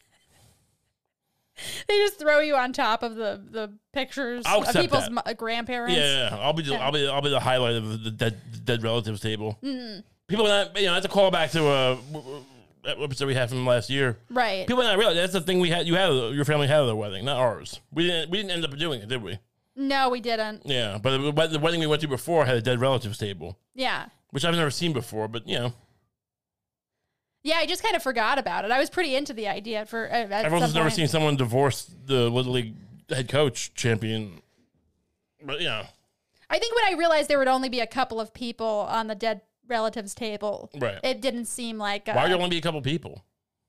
they just throw you on top of the, the pictures I'll of people's that. m- grandparents. Yeah, yeah, I'll be the, yeah. I'll be I'll be the highlight of the dead dead relatives table. Mm. People, not, you know, that's a callback to a uh, episode we had from last year. Right. People not realize that's the thing we had. You had your family had at their wedding, not ours. We didn't we didn't end up doing it, did we? No, we didn't. Yeah, but the wedding we went to before had a dead relatives table. Yeah. Which I've never seen before, but you know. Yeah, I just kind of forgot about it. I was pretty into the idea for. Uh, Everyone's never seen someone divorce the Little League head coach champion, but you know. I think when I realized there would only be a couple of people on the dead relatives table, right? It didn't seem like. Uh, Why would there only be a couple people?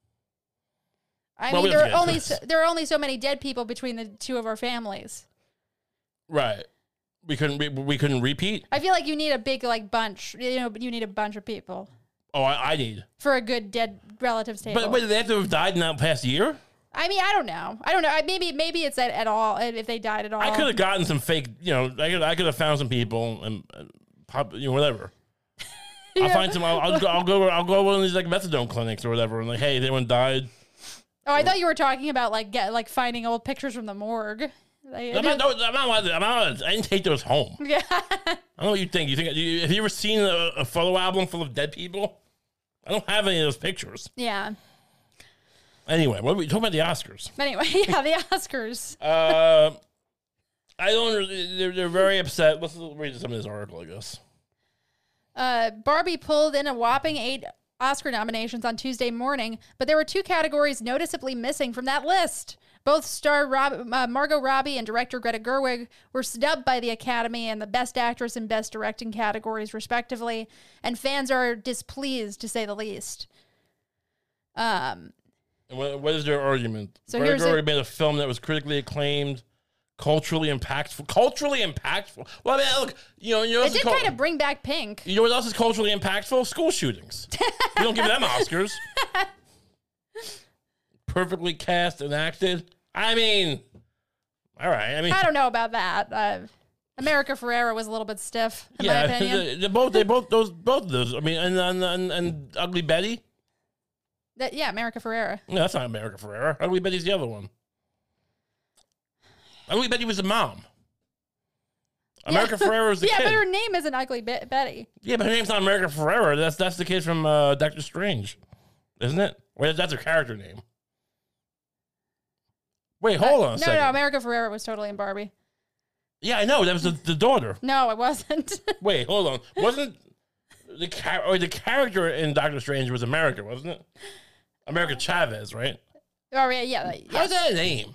I well, mean, there are only so, there are only so many dead people between the two of our families. Right. We couldn't. We, we couldn't repeat. I feel like you need a big like bunch. You know, you need a bunch of people. Oh, I, I need. For a good dead relatives table. But wait, do they have to have died in that past year? I mean, I don't know. I don't know. Maybe maybe it's at, at all, if they died at all. I could have gotten some fake, you know, I could I could have found some people and, uh, pop, you know, whatever. yeah. I'll find some, I'll, I'll, go, I'll go I'll go to one of these, like, methadone clinics or whatever, and like, hey, anyone died? Oh, I thought you were talking about, like, get, like finding old pictures from the morgue. Like, I'm, not, I'm, not allowed to, I'm not allowed to, I didn't take those home. Yeah. I don't know what you think. You think, you, have you ever seen a, a photo album full of dead people? I don't have any of those pictures. Yeah. Anyway, what are we talking about the Oscars? Anyway, yeah, the Oscars. uh, I don't. They're, they're very upset. Let's read some of this article, I guess. Uh, Barbie pulled in a whopping eight Oscar nominations on Tuesday morning, but there were two categories noticeably missing from that list. Both star Rob, uh, Margot Robbie and director Greta Gerwig were snubbed by the Academy in the Best Actress and Best Directing categories, respectively, and fans are displeased, to say the least. Um, and what, what is their argument? So Greta here's Gerwig a, made a film that was critically acclaimed, culturally impactful. Culturally impactful? Well, I mean, look, you know, you know it did cul- kind of bring back Pink. You know what else is culturally impactful? School shootings. You don't give them Oscars. Perfectly cast and acted. I mean, all right. I mean, I don't know about that. Uh, America Ferrera was a little bit stiff, in yeah, my opinion. They, they both, they both, those, both of those. I mean, and and, and, and Ugly Betty. That, yeah, America Ferrera. No, that's not America Ferrera. Ugly Betty's the other one. Ugly Betty was the mom. America yeah. Ferrera was the yeah, kid. Yeah, but her name isn't Ugly Be- Betty. Yeah, but her name's not America Ferrera. That's that's the kid from uh, Doctor Strange, isn't it? Wait, that's her character name. Wait, hold uh, on a no, second. No, no, America Ferrera was totally in Barbie. Yeah, I know. That was the, the daughter. No, it wasn't. Wait, hold on. Wasn't the char- or the character in Doctor Strange was America, wasn't it? America Chavez, right? Oh, yeah, yeah. Yes. How's that a name?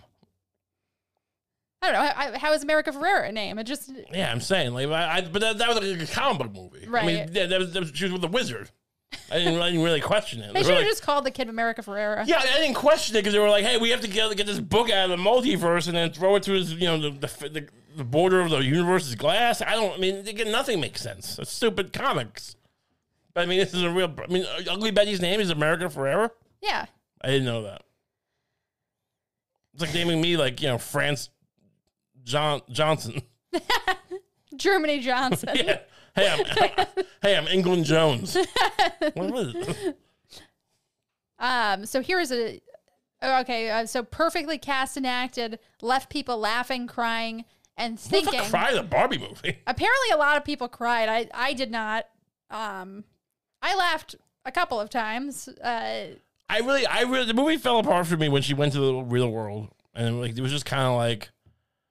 I don't know. How, how is America Ferrera a name? It just... Yeah, I'm saying. like, I, I But that, that was like a comic book movie. Right. I mean, yeah, that was, that was, she was with the wizard. I didn't, I didn't really question it. They, they should have like, just called the kid America Ferrera. Yeah, I didn't question it because they were like, hey, we have to get, get this book out of the multiverse and then throw it to his, you know, the, the, the, the border of the universe is glass. I don't, I mean, again, nothing makes sense. It's stupid comics. But I mean, this is a real, I mean, Ugly Betty's name is America Ferrera? Yeah. I didn't know that. It's like naming me, like, you know, France John Johnson. Germany Johnson. Yeah. Hey, I'm, hey, I'm England Jones. What was it? Um, so here's a, okay, uh, so perfectly cast and acted, left people laughing, crying, and thinking. Who cried at a Barbie movie? Apparently a lot of people cried. I, I did not. Um, I laughed a couple of times. Uh, I really, I really, the movie fell apart for me when she went to the real world. And like, it was just kind of like,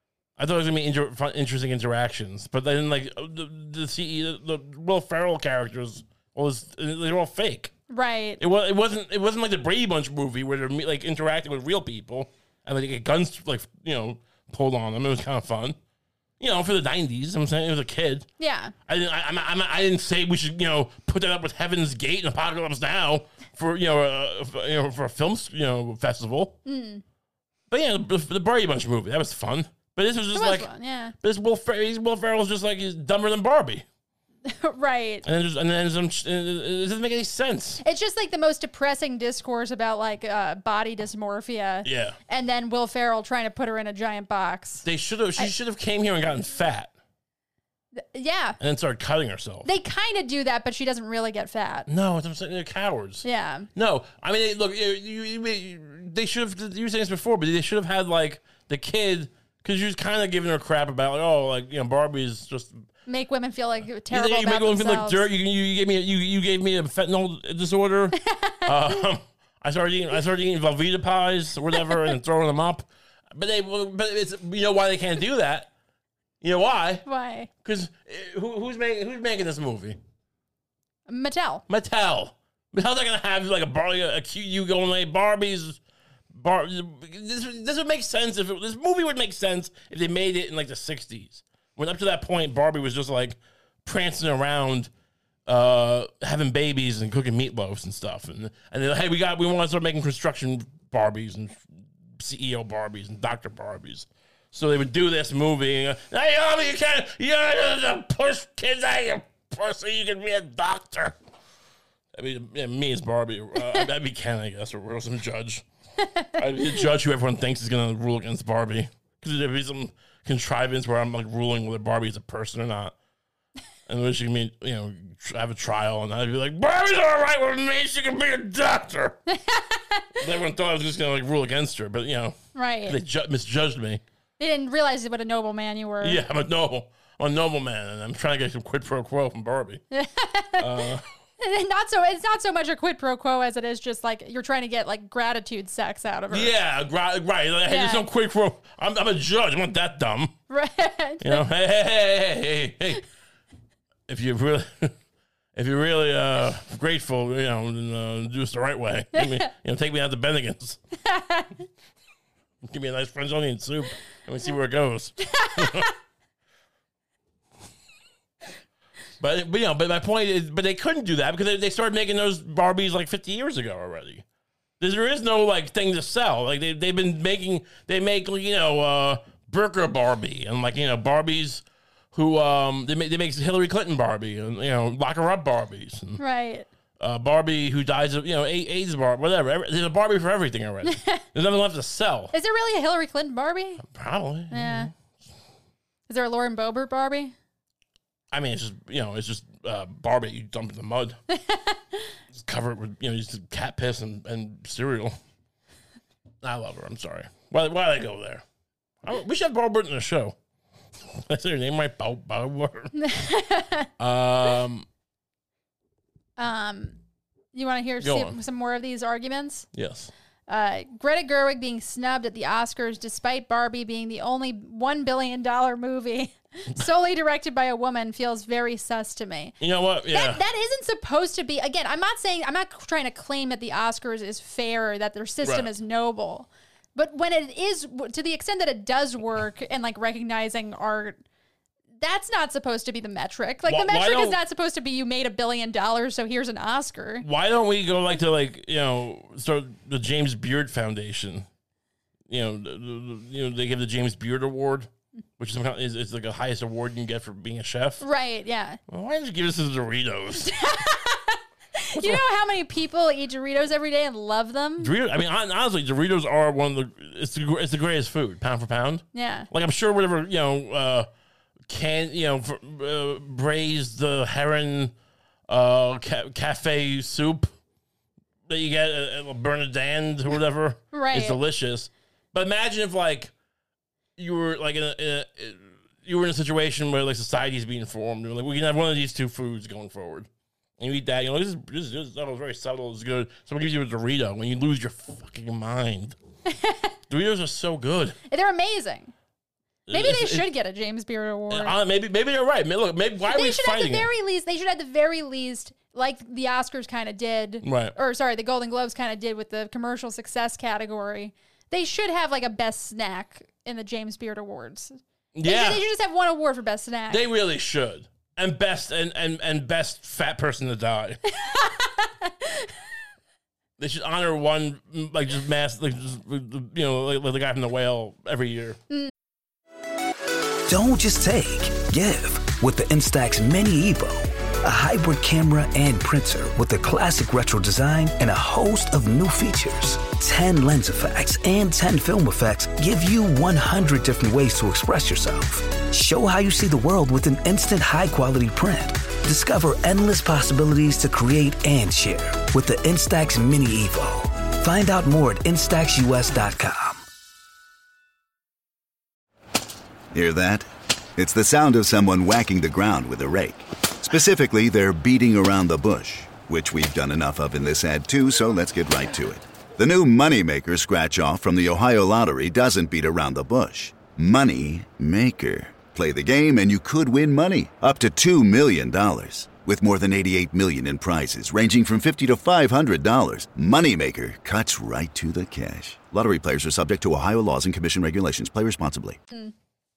I thought it was gonna be inter- fun, interesting interactions, but then like the the, C E, the, the Will Ferrell characters was they're all fake. Right. It was. It wasn't. It wasn't like the Brady Bunch movie where they're like interacting with real people and like get guns like you know pulled on them. It was kind of fun. You know, for the nineties, I'm saying it was a kid. Yeah. I didn't. I, I, I didn't say we should, you know, put that up with Heaven's Gate and Apocalypse Now for you know, uh, for, you know, for a film, you know, festival. Mm. But yeah, the, the Brady Bunch movie that was fun. But this was just was like, fun, yeah. This Will Fer- Will Ferrell's just like he's dumber than Barbie. Right. And then, just, and then some, it doesn't make any sense. It's just like the most depressing discourse about like uh, body dysmorphia. Yeah. And then Will Ferrell trying to put her in a giant box. They should have. She should have came here and gotten fat. Th- yeah. And then started cutting herself. They kind of do that, but she doesn't really get fat. No, I'm saying they're cowards. Yeah. No, I mean, look, you, you, you, they should have. You were saying this before, but they should have had like the kid because you was kind of giving her crap about like, oh, like you know, Barbie's just. Make women feel like terrible you, you about make women feel like themselves. dirt. You, you, you gave me a, you you gave me a fentanyl disorder. um, I started eating I started eating Velveeta pies or whatever and throwing them up. But they but it's you know why they can't do that. You know why? Why? Because who, who's making who's making this movie? Mattel. Mattel. But how's that gonna have like a Barbie a cute you going like Barbies? Bar this this would make sense if it, this movie would make sense if they made it in like the sixties. When up to that point, Barbie was just like prancing around, uh, having babies and cooking meatloafs and stuff. And and then, hey, we got we want to start making construction Barbies and C E O Barbies and Doctor Barbies. So they would do this movie. And, hey, Mommy, you can't you gotta push kids out of your pussy. You can be a doctor. I mean, yeah, me as Barbie. Uh, I'd be Ken, I guess, or some judge. I'd be a judge who everyone thinks is gonna rule against Barbie because there'd be some contrivance where I'm like ruling whether Barbie is a person or not, and then she can be, you know, have a trial, and I'd be like, Barbie's all right with me. She can be a doctor. Everyone thought I was just gonna like rule against her, but you know, Right. they ju- misjudged me. They didn't realize what a noble man you were. Yeah, I'm a noble, I'm a noble man, and I'm trying to get some quid pro quo from Barbie. uh, Not so. It's not so much a quid pro quo as it is just like you're trying to get like gratitude sex out of her. yeah, right. right. Like, hey, Yeah. there's no quid pro. I'm, I'm a judge. I'm not that dumb. Right. You know, hey, hey, hey, hey, hey, hey. If you really, if you're really uh, grateful, you know, then, uh, do this the right way. Give me, you know, take me out to Bennigan's. Give me a nice French onion soup, and we see where it goes. But, but you know, but my point is, but they couldn't do that because they, they started making those Barbies like fifty years ago already. There is no like thing to sell. Like they they've been making, they make you know uh, Burger Barbie and like you know Barbies who um they make they make Hillary Clinton Barbie and you know lock her up Barbies and Right. uh, Barbie who dies of you know AIDS Barbie whatever. Every, there's a Barbie for everything already. There's nothing left to sell. Is there really a Hillary Clinton Barbie? Probably. Yeah. Is there a Lauren Boebert Barbie? I mean, it's just you know, it's just uh, Barbie you dump in the mud, just cover it with you know, just cat piss and, and cereal. I love her. I'm sorry. Why why did I go there? I, we should have Barbara in the show. I said her name right, Barbara. um, Um, you want to hear Go see, on. some more of these arguments? yes. Uh, Greta Gerwig being snubbed at the Oscars despite Barbie being the only one billion dollars movie solely directed by a woman feels very sus to me. You know what? Yeah. That, that isn't supposed to be, again, I'm not saying, I'm not trying to claim that the Oscars is fair, that their system Right. is noble. But when it is, to the extent that it does work and like recognizing art, that's not supposed to be the metric. Like Why- the why metric is don't- not supposed to be you made a billion dollars, so here's an Oscar. Why don't we go like to like you know start the James Beard Foundation? You know, the, the, you know they give the James Beard Award, which is, somehow is, is like the highest award you can get for being a chef. Right, yeah. Well, why did you give us the Doritos? You know how many people eat Doritos every day and love them? Doritos, I mean, hon- honestly, Doritos are one of the it's the it's the greatest food, pound for pound. Yeah. Like I'm sure whatever you know, uh, can you know, for, uh, braised the heron, uh, ca- cafe soup that you get at, at Bernardin or whatever, Right. is delicious. But imagine if like you were like in a, in a you were in a situation where like society is being formed, and like we can have one of these two foods going forward. And you eat that, you know, this is, this is, this is subtle, very subtle, it's good. Someone gives you a Dorito and you lose your fucking mind. Doritos are so good. They're amazing. Maybe it's, they it's, should get a James Beard Award. Uh, maybe maybe they're right. Look, maybe why are they we should fighting at the very it? least. They should at the very least, like the Oscars kind of did, Right? Or sorry, the Golden Globes kind of did with the commercial success category. They should have like a best snack in the James Beard Awards. They Yeah, should, they should just have one award for best snack. they really should. And best and, and, and best fat person to die. They should honor one, like just mass, like just, you know, like, like the guy from The Whale every year. Mm. Don't just take, give with the Instax Mini Evo, a hybrid camera and printer with a classic retro design and a host of new features. ten lens effects and ten film effects give you one hundred different ways to express yourself. Show how you see the world with an instant high-quality print. Discover endless possibilities to create and share with the Instax Mini Evo. Find out more at instax u s dot com. Hear that? It's the sound of someone whacking the ground with a rake. Specifically, they're beating around the bush, which we've done enough of in this ad too, so let's get right to it. The new Moneymaker scratch-off from the Ohio Lottery doesn't beat around the bush. Money Maker. Play the game and you could win money, up to two million dollars. With more than eighty-eight million dollars in prizes ranging from fifty dollars to five hundred dollars, Moneymaker cuts right to the cash. Lottery players are subject to Ohio laws and commission regulations. Play responsibly. Mm.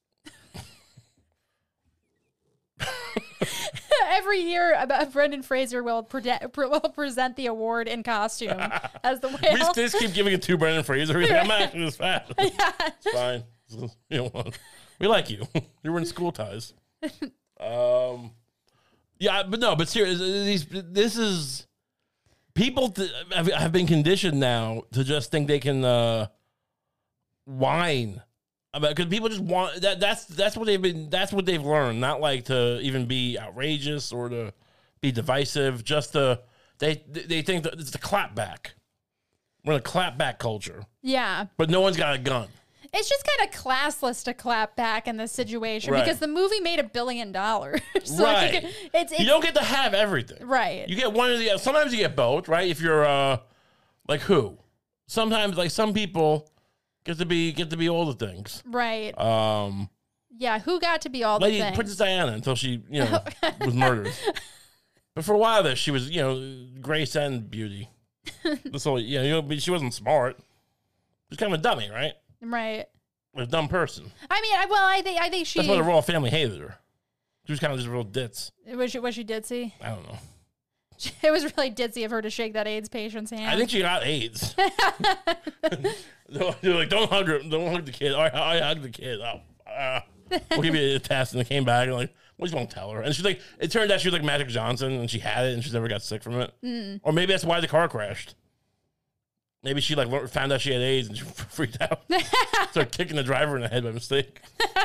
Every year, about Brendan Fraser will, pre- will present the award in costume as the whale. We just, just keep giving it to Brendan Fraser. He's like, I'm not acting this fat. Yeah. It's fine. You know, we like you. You were in school ties. Um, yeah, but no, but seriously, these this is people th- have, have been conditioned now to just think they can uh, whine about, because people just want that. That's that's what they've been. That's what they've learned. Not like to even be outrageous or to be divisive. Just to they they think that it's the clap back. We're in a clap back culture. Yeah, but no one's got a gun. It's just kind of classless to clap back in this situation, right. because the movie made a billion dollars. So right. Like you, can, it's, it's, you don't get to have everything. Right. You get one of the. Sometimes you get both. Right. If you're uh, like who? Sometimes like some people get to be get to be all the things. Right. Um. Yeah. Who got to be all Lady, the things? Princess Diana until she you know was murdered. But for a while there, she was you know grace and beauty. This whole yeah you know she wasn't smart. She was kind of a dummy, right? Right. A dumb person. I mean, I, well, I think I think she. That's why the royal family hated her. She was kind of just a real ditz. Was she? Was she ditzy? I don't know. It was really ditzy of her to shake that AIDS patient's hand. I think she got AIDS. They're like, don't hug her. Don't hug the kid. I, I hug the kid. Oh, uh, we'll give you a test. And they came back and like, we just won't tell her. And she's like, it turned out she was like Magic Johnson and she had it and she's never got sick from it. Mm. Or maybe that's why the car crashed. Maybe she like found out she had AIDS and she freaked out. Started kicking the driver in the head by mistake.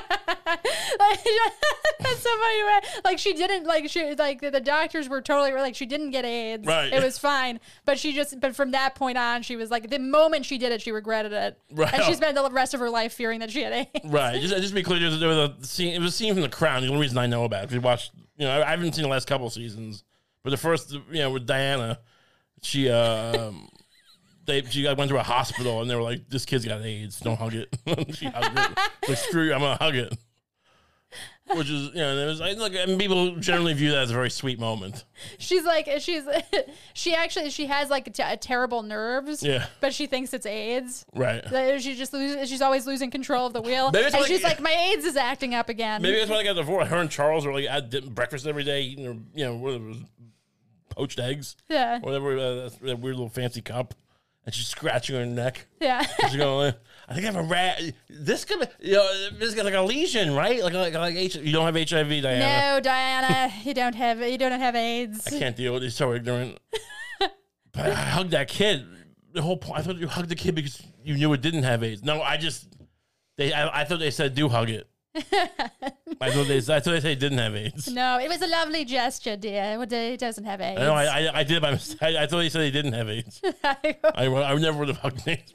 That's so funny. Like she didn't like she like the doctors were totally like she didn't get AIDS. Right. It was fine. But she just but from that point on she was like the moment she did it she regretted it. Right. And she spent the rest of her life fearing that she had AIDS. Right. Just just to be clear, there was, there was a scene. It was a scene from The Crown. The only reason I know about it because we watched. You know, I, I haven't seen the last couple of seasons, but the first, you know, with Diana, she uh. Um, They, she went to a hospital and they were like, "This kid's got AIDS. Don't hug it." She hugged it. Like, screw you, I'm gonna hug it. Which is, you know, it was like, look, and people generally view that as a very sweet moment. She's like, she's, she actually, she has like a, t- a terrible nerves. Yeah. But she thinks it's AIDS. Right. She just loses. She's always losing control of the wheel. Maybe and like, she's like, my AIDS is acting up again. Maybe that's why they got divorced. Her and Charles were like at breakfast every day, eating, their, you know, whatever it was, poached eggs. Yeah. Whatever uh, that weird little fancy cup. And she's scratching her neck. Yeah. She's going, I think I have a rat. This could be, you know, this got like a lesion, right? Like, like, like H- you don't have H I V, Diana. No, Diana, you don't have, you don't have AIDS. I can't deal with it. He's so ignorant. But I hugged that kid. The whole point, I thought you hugged the kid because you knew it didn't have AIDS. No, I just, they, I, I thought they said do hug it. I thought they, I thought they said it didn't have AIDS. No, it was a lovely gesture, dear. It doesn't have AIDS. I know, I, I, I did it by mistake. I, I thought they said they didn't have AIDS. I, I never would have hugged AIDS.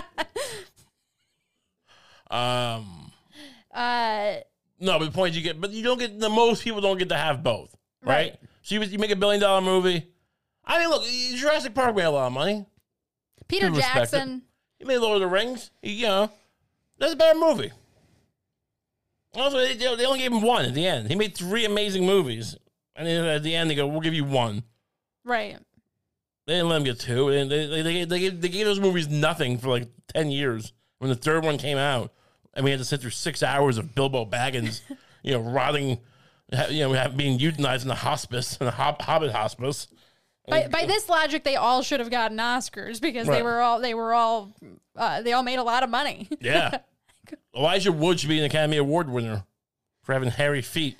um, uh, no, but the point is you get, but you don't get, the most people don't get to have both, right? Right. So you, you make a billion dollar movie. I mean, look, Jurassic Park made a lot of money. Peter People respect Jackson. it. He made Lord of the Rings. He, you know, that's a bad movie. Also, they, they only gave him one at the end. He made three amazing movies. And then at the end, they go, we'll give you one. Right. They didn't let him get two. And they, they, they, they, gave, they gave those movies nothing for like ten years. When the third one came out, and we had to sit through six hours of Bilbo Baggins, you know, rotting, you know, being euthanized in the hospice, in the Hob- Hobbit hospice. By, by this logic, they all should have gotten Oscars because Right. they were all, they were all, uh, they all made a lot of money. Yeah. Elijah Wood should be an Academy Award winner for having hairy feet.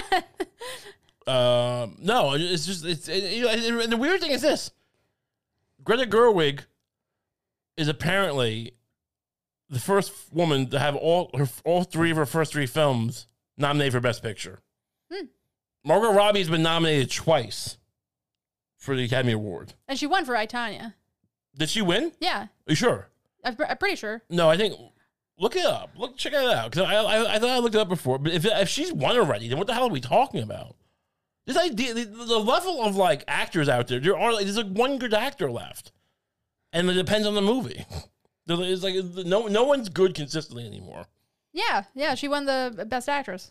um, no, it's just, it's, it, you know, and the weird thing is this. Greta Gerwig is apparently the first woman to have all her, all three of her first three films nominated for Best Picture. Hmm. Margot Robbie's been nominated twice for the Academy Award. And she won for I, Tonya. Did she win? Yeah. Are you sure? I'm, I'm pretty sure. No, I think... Look it up. Look, check it out. Because I, I, I thought I looked it up before. But if, if she's won already, then what the hell are we talking about? This idea, the, the level of like actors out there, there are like, there's like one good actor left, and it depends on the movie. It's like no, no one's good consistently anymore. Yeah, yeah, she won the Best Actress.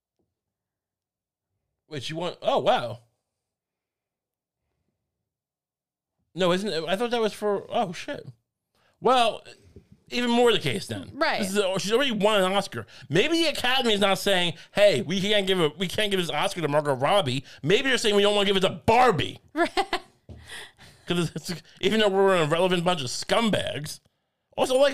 Wait, she won? Oh wow. No, isn't it? I thought that was for. Oh shit. Well. Even more the case then, right? This is, she's already won an Oscar. Maybe the Academy is not saying, "Hey, we can't give a we can't give this Oscar to Margot Robbie." Maybe they're saying we don't want to give it to Barbie, because even though we're an irrelevant bunch of scumbags. Also, like,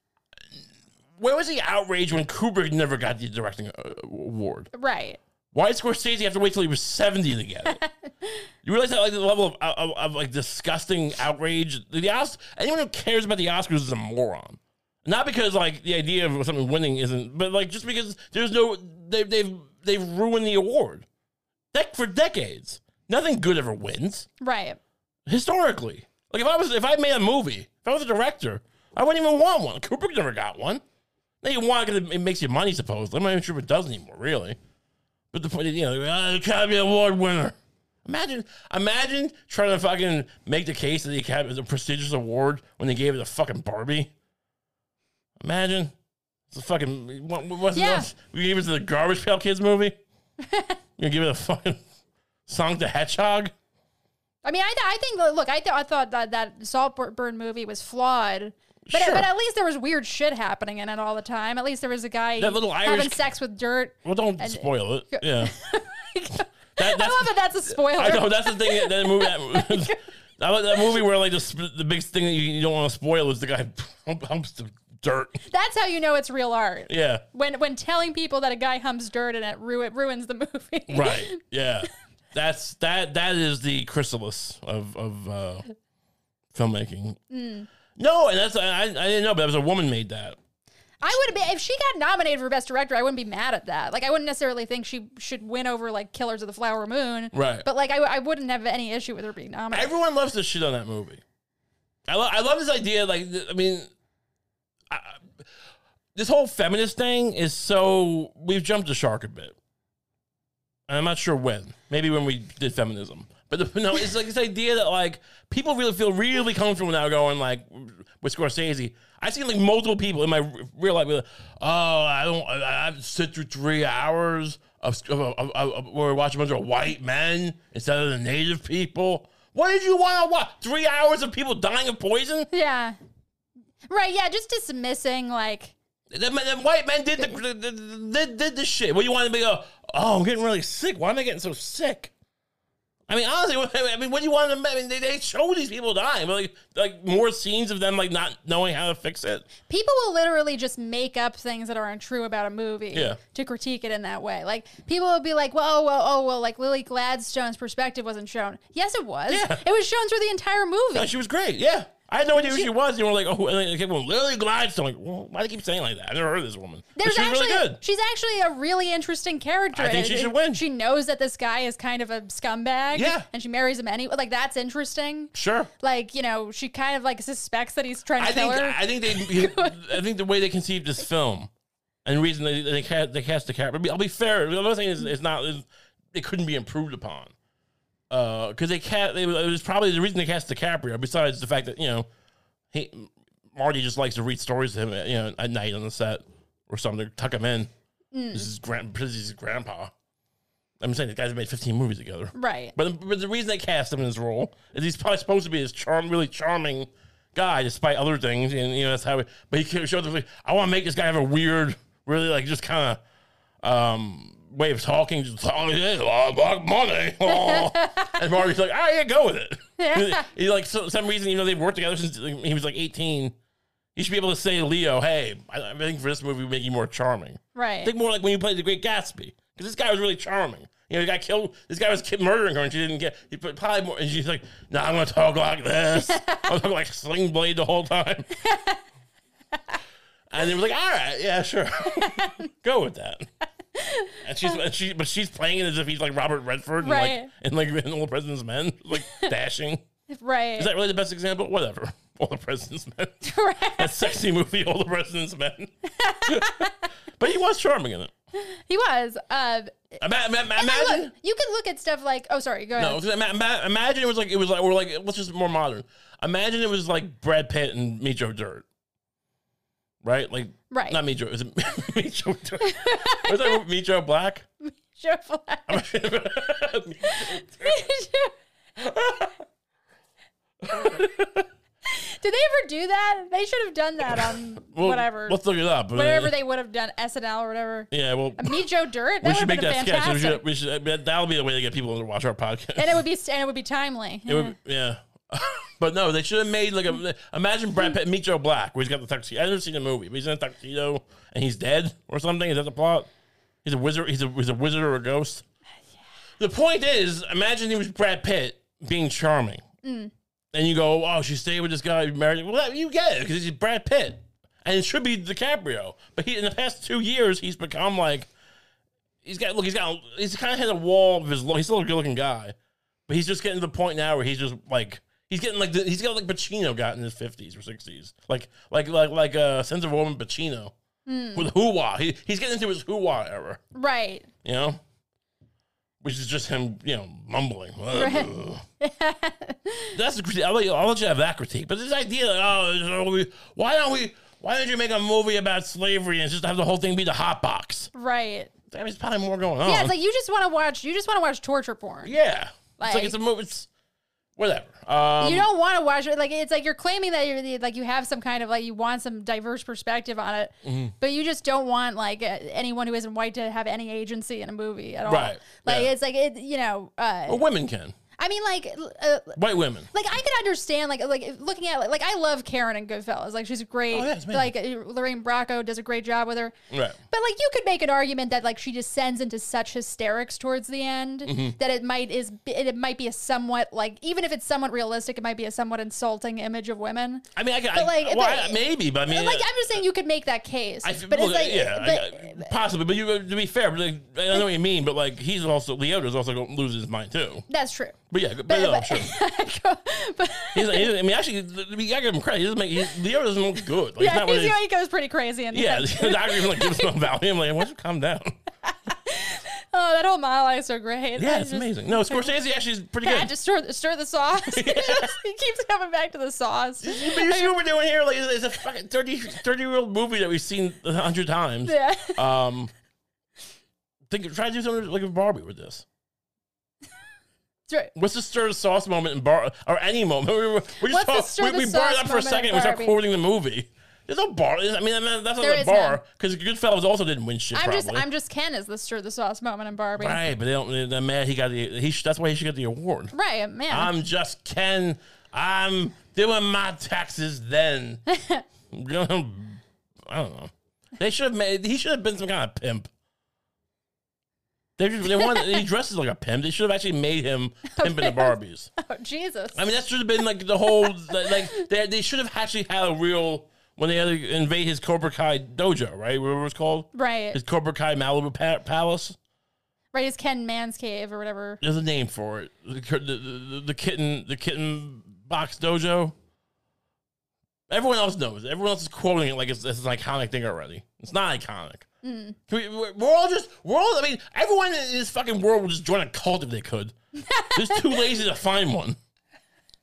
where was the outrage when Kubrick never got the directing award? Right. Why did Scorsese have to wait till he was seventy to get it? You realize that, like, the level of, of, of like disgusting outrage. The Os- anyone who cares about the Oscars is a moron. Not because like the idea of something winning isn't, but like just because there's no they, they've they've ruined the award. That for decades, nothing good ever wins. Right. Historically, like if I was if I made a movie, if I was a director, I wouldn't even want one. Kubrick never got one. Now you want it because it makes you money, supposedly. I'm not even sure if it does anymore, really. But the point, you know, uh, Academy Award winner. Imagine, imagine trying to fucking make the case that the Academy is a prestigious award when they gave it to fucking Barbie. Imagine. It's a fucking, what, what's yeah. it? We gave it to the Garbage Pail Kids movie? You give it a fucking Sonic the Hedgehog? I mean, I, th- I think, look, I, th- I thought that that Saltburn movie was flawed. But, sure. but at least there was weird shit happening in it all the time. At least there was a guy that little Irish having sex with dirt. Well, don't and, spoil it. Yeah. that, I love that that's a spoiler. I know, that's the thing. That, that movie, that, that, that movie where like the, the big thing that you, you don't want to spoil is the guy humps the dirt. That's how you know it's real art. Yeah. When when telling people that a guy humps dirt and it ru- ruins the movie. Right. Yeah. That's that. That is the chrysalis of of uh, filmmaking. Mm. No, and that's I, I didn't know, but it was a woman made that. I would have if she got nominated for Best Director, I wouldn't be mad at that. Like I wouldn't necessarily think she should win over like Killers of the Flower Moon. Right. But like I, I wouldn't have any issue with her being nominated. Everyone loves this shit on that movie. I love I love this idea. Like I mean, I, this whole feminist thing is so we've jumped the shark a bit. And I'm not sure when. Maybe when we did feminism. But the, no, it's like this idea that like people really feel really comfortable now going like with Scorsese. I've seen like multiple people in my real life be like, oh, I don't, I, I have to sit through three hours of, of, of, of, of where we watch a bunch of white men instead of the native people. What did you want to watch? Three hours of people dying of poison? Yeah. Right, yeah, just dismissing like... The, the white men did the, the, the, did the shit. What do you want to be go, oh, I'm getting really sick. Why am I getting so sick? I mean, honestly, I mean, what do you want to? I mean, they, they show these people dying, but like, like more scenes of them like not knowing how to fix it. People will literally just make up things that aren't true about a movie yeah. to critique it in that way. Like people will be like, "Well, oh, well, oh, well, like Lily Gladstone's perspective wasn't shown." Yes, it was. Yeah. It was shown through the entire movie. Yeah, she was great. Yeah. I had no idea who she, she was. You were like, oh, and they kept going, Lily Gladstone. Like, well, why do they keep saying like that? I never heard of this woman. But she was actually, really good. She's actually a really interesting character. I think she should win. She knows that this guy is kind of a scumbag. Yeah. And she marries him anyway. Like, that's interesting. Sure. Like, you know, she kind of like suspects that he's trying to I kill think, her. I think they, I think the way they conceived this film and the reason they, they, cast, they cast the character, I'll be fair. The other thing is, it's not, it's, it couldn't be improved upon. Because uh, they cast, they, it was probably the reason they cast DiCaprio, besides the fact that, you know, He, Marty just likes to read stories to him, you know, at night on the set or something to tuck him in. Mm. This is grand, this is his grandpa. I'm saying the guys have made fifteen movies together. Right. But, but the reason they cast him in this role is he's probably supposed to be this charm, really charming guy, despite other things. And, you know, that's how he, but he showed them, like, I want to make this guy have a weird, really, like, just kind of um, way of talking. Just, oh, yeah, I got money. Oh. And Marty's like, oh, yeah, go with it. Yeah. he, he, like, so, some reason, you know, they've worked together since he was, like, eighteen. You should be able to say to Leo, hey, I, I think for this movie, we make you more charming. Right. Think more like when you played The Great Gatsby. Because this guy was really charming. You know, he got killed. This guy was kid murdering her, and she didn't get. He put probably more. And she's like, "No, nah, I'm gonna talk like this. I'm talking like Sling Blade the whole time." And they were like, "All right, yeah, sure, go with that." And she's, and she, but she's playing it as if he's like Robert Redford, right? And like, and like in All the President's Men, like dashing. Right. Is that really the best example? Whatever. All the President's Men. Right. That sexy movie, All the President's Men. But he was charming in it. He was. Uh, Ima- ima- and imagine look, you can look at stuff like. Oh, sorry. Go ahead. no. ima- ima- Imagine it was like it was like we're like let's just more modern. Imagine it was like Brad Pitt and Meet Joe Dirt, right? Like Right. Not Meet Joe. Is it Meet Joe Dirt? Was that Meet Joe Black? Joe Black. Did they ever do that? They should have done that on Well, whatever. Let's look it up. Whatever they would have done, S N L or whatever. Yeah, well, Uh, Meet Joe Dirt. That we would should have make been that sketch. We fantastic. should, we should, uh, that'll be the way to get people to watch our podcast. And it would be and it would be timely. It would, yeah. But no, they should have made like a. Imagine Brad Pitt Meet Joe Black, where he's got the tuxedo. I've never seen the movie, but he's in a tuxedo and he's dead or something. Is that the plot? He's a wizard. He's a he's a wizard or a ghost. The point is, imagine he was Brad Pitt being charming, Mm. and you go, "Oh, she stayed with this guy, married." Well, you get it because he's Brad Pitt, and it should be DiCaprio. But he, in the past two years, he's become like he's got look. He's got he's kind of hit a wall of his. He's still a good looking guy, but he's just getting to the point now where he's just like. He's getting like the, he's got like Pacino got in his fifties or sixties, like like like like uh, Sense of a Woman Pacino Mm. with hoo-wah. He, he's getting into his hoo-wah era, Right. you know, which is just him, you know, mumbling. Right. That's the critique. I'll let, you, I'll let you have that critique. But this idea, like, oh, we, why don't we? Why don't you make a movie about slavery and just have the whole thing be the hot box? Right. I mean, there's probably more going on. Yeah, it's like you just want to watch. You just want to watch torture porn. yeah, Like- it's like it's a movie. It's whatever. Um, You don't want to watch it. Like it's like you're claiming that you're the, like you have some kind of like you want some diverse perspective on it, Mm-hmm. but you just don't want like uh, anyone who isn't white to have any agency in a movie at all. Right, Like yeah. it's like it. You know. Uh, well, women can. I mean, like. Uh, White women. Like I could understand, like like looking at like, like I love Karen and Goodfellas. Like she's great. Oh, yeah, it's amazing. like uh, Lorraine Bracco does a great job with her. Right. But like you could make an argument that like she descends into such hysterics towards the end Mm-hmm. that it might is it might be a somewhat like even if it's somewhat realistic, it might be a somewhat insulting image of women. I mean, I, I But, like, well, but- I, maybe, but I mean, Like I'm just saying, you could make that case. I, but look, it's like, yeah, but, I, possibly. But you, to be fair, but like, I know what you mean. But like, he's also Leota's also going to lose his mind too. that's true. But yeah, but, But, no, but, sure. but He's, he's, I mean, actually, you gotta give him credit. He doesn't make he, Leo doesn't look good. Like, yeah, he's not he's, really, he goes pretty crazy in the yeah, end. the doctor even like gives him Valium. Like, why don't you calm down? Oh, that whole monologue is so great. Yeah, I it's just- amazing. No, Scorsese actually is pretty God, good. just stir, stir the sauce. he keeps coming back to the sauce. But you see what we're doing here? Like, it's a fucking thirty, thirty year old movie that we've seen a hundred times. Yeah. Um, think try to do something like a Barbie with this. That's right. What's the stir the sauce moment in Bar or any moment? We, we, we just What's the talk, stir we, the we brought it sauce up for a moment in second. And we start Barbie? quoting the movie. There's no bar. I mean, I mean that's not There a is bar none. because Goodfellas also didn't win shit. I'm probably. just, I'm just Ken is the stir the sauce moment in Barbie. right, but they don't. They're mad. He got the. He sh- that's why he should get the award. Right, man. I'm just Ken. I'm doing my taxes then. I don't know. They should have made. He should have been some kind of pimp. They, just, they want, he dresses like a pimp. They should have actually made him pimping the Barbies. oh, Jesus. I mean, that should have been like the whole. Like they, they should have actually had a real when they had to invade his Cobra Kai dojo, right? Whatever it was called. right. His Cobra Kai Malibu pa- Palace. Right, it's Ken Man's Cave or whatever. There's a name for it. The, the, the, the kitten, the kitten box dojo. Everyone else knows. Everyone else is quoting it like it's, it's an iconic thing already. It's not iconic. Mm. Can we, we're, we're all just, we're all, I mean, everyone in this fucking world would just join a cult if they could. They're just too lazy to find one.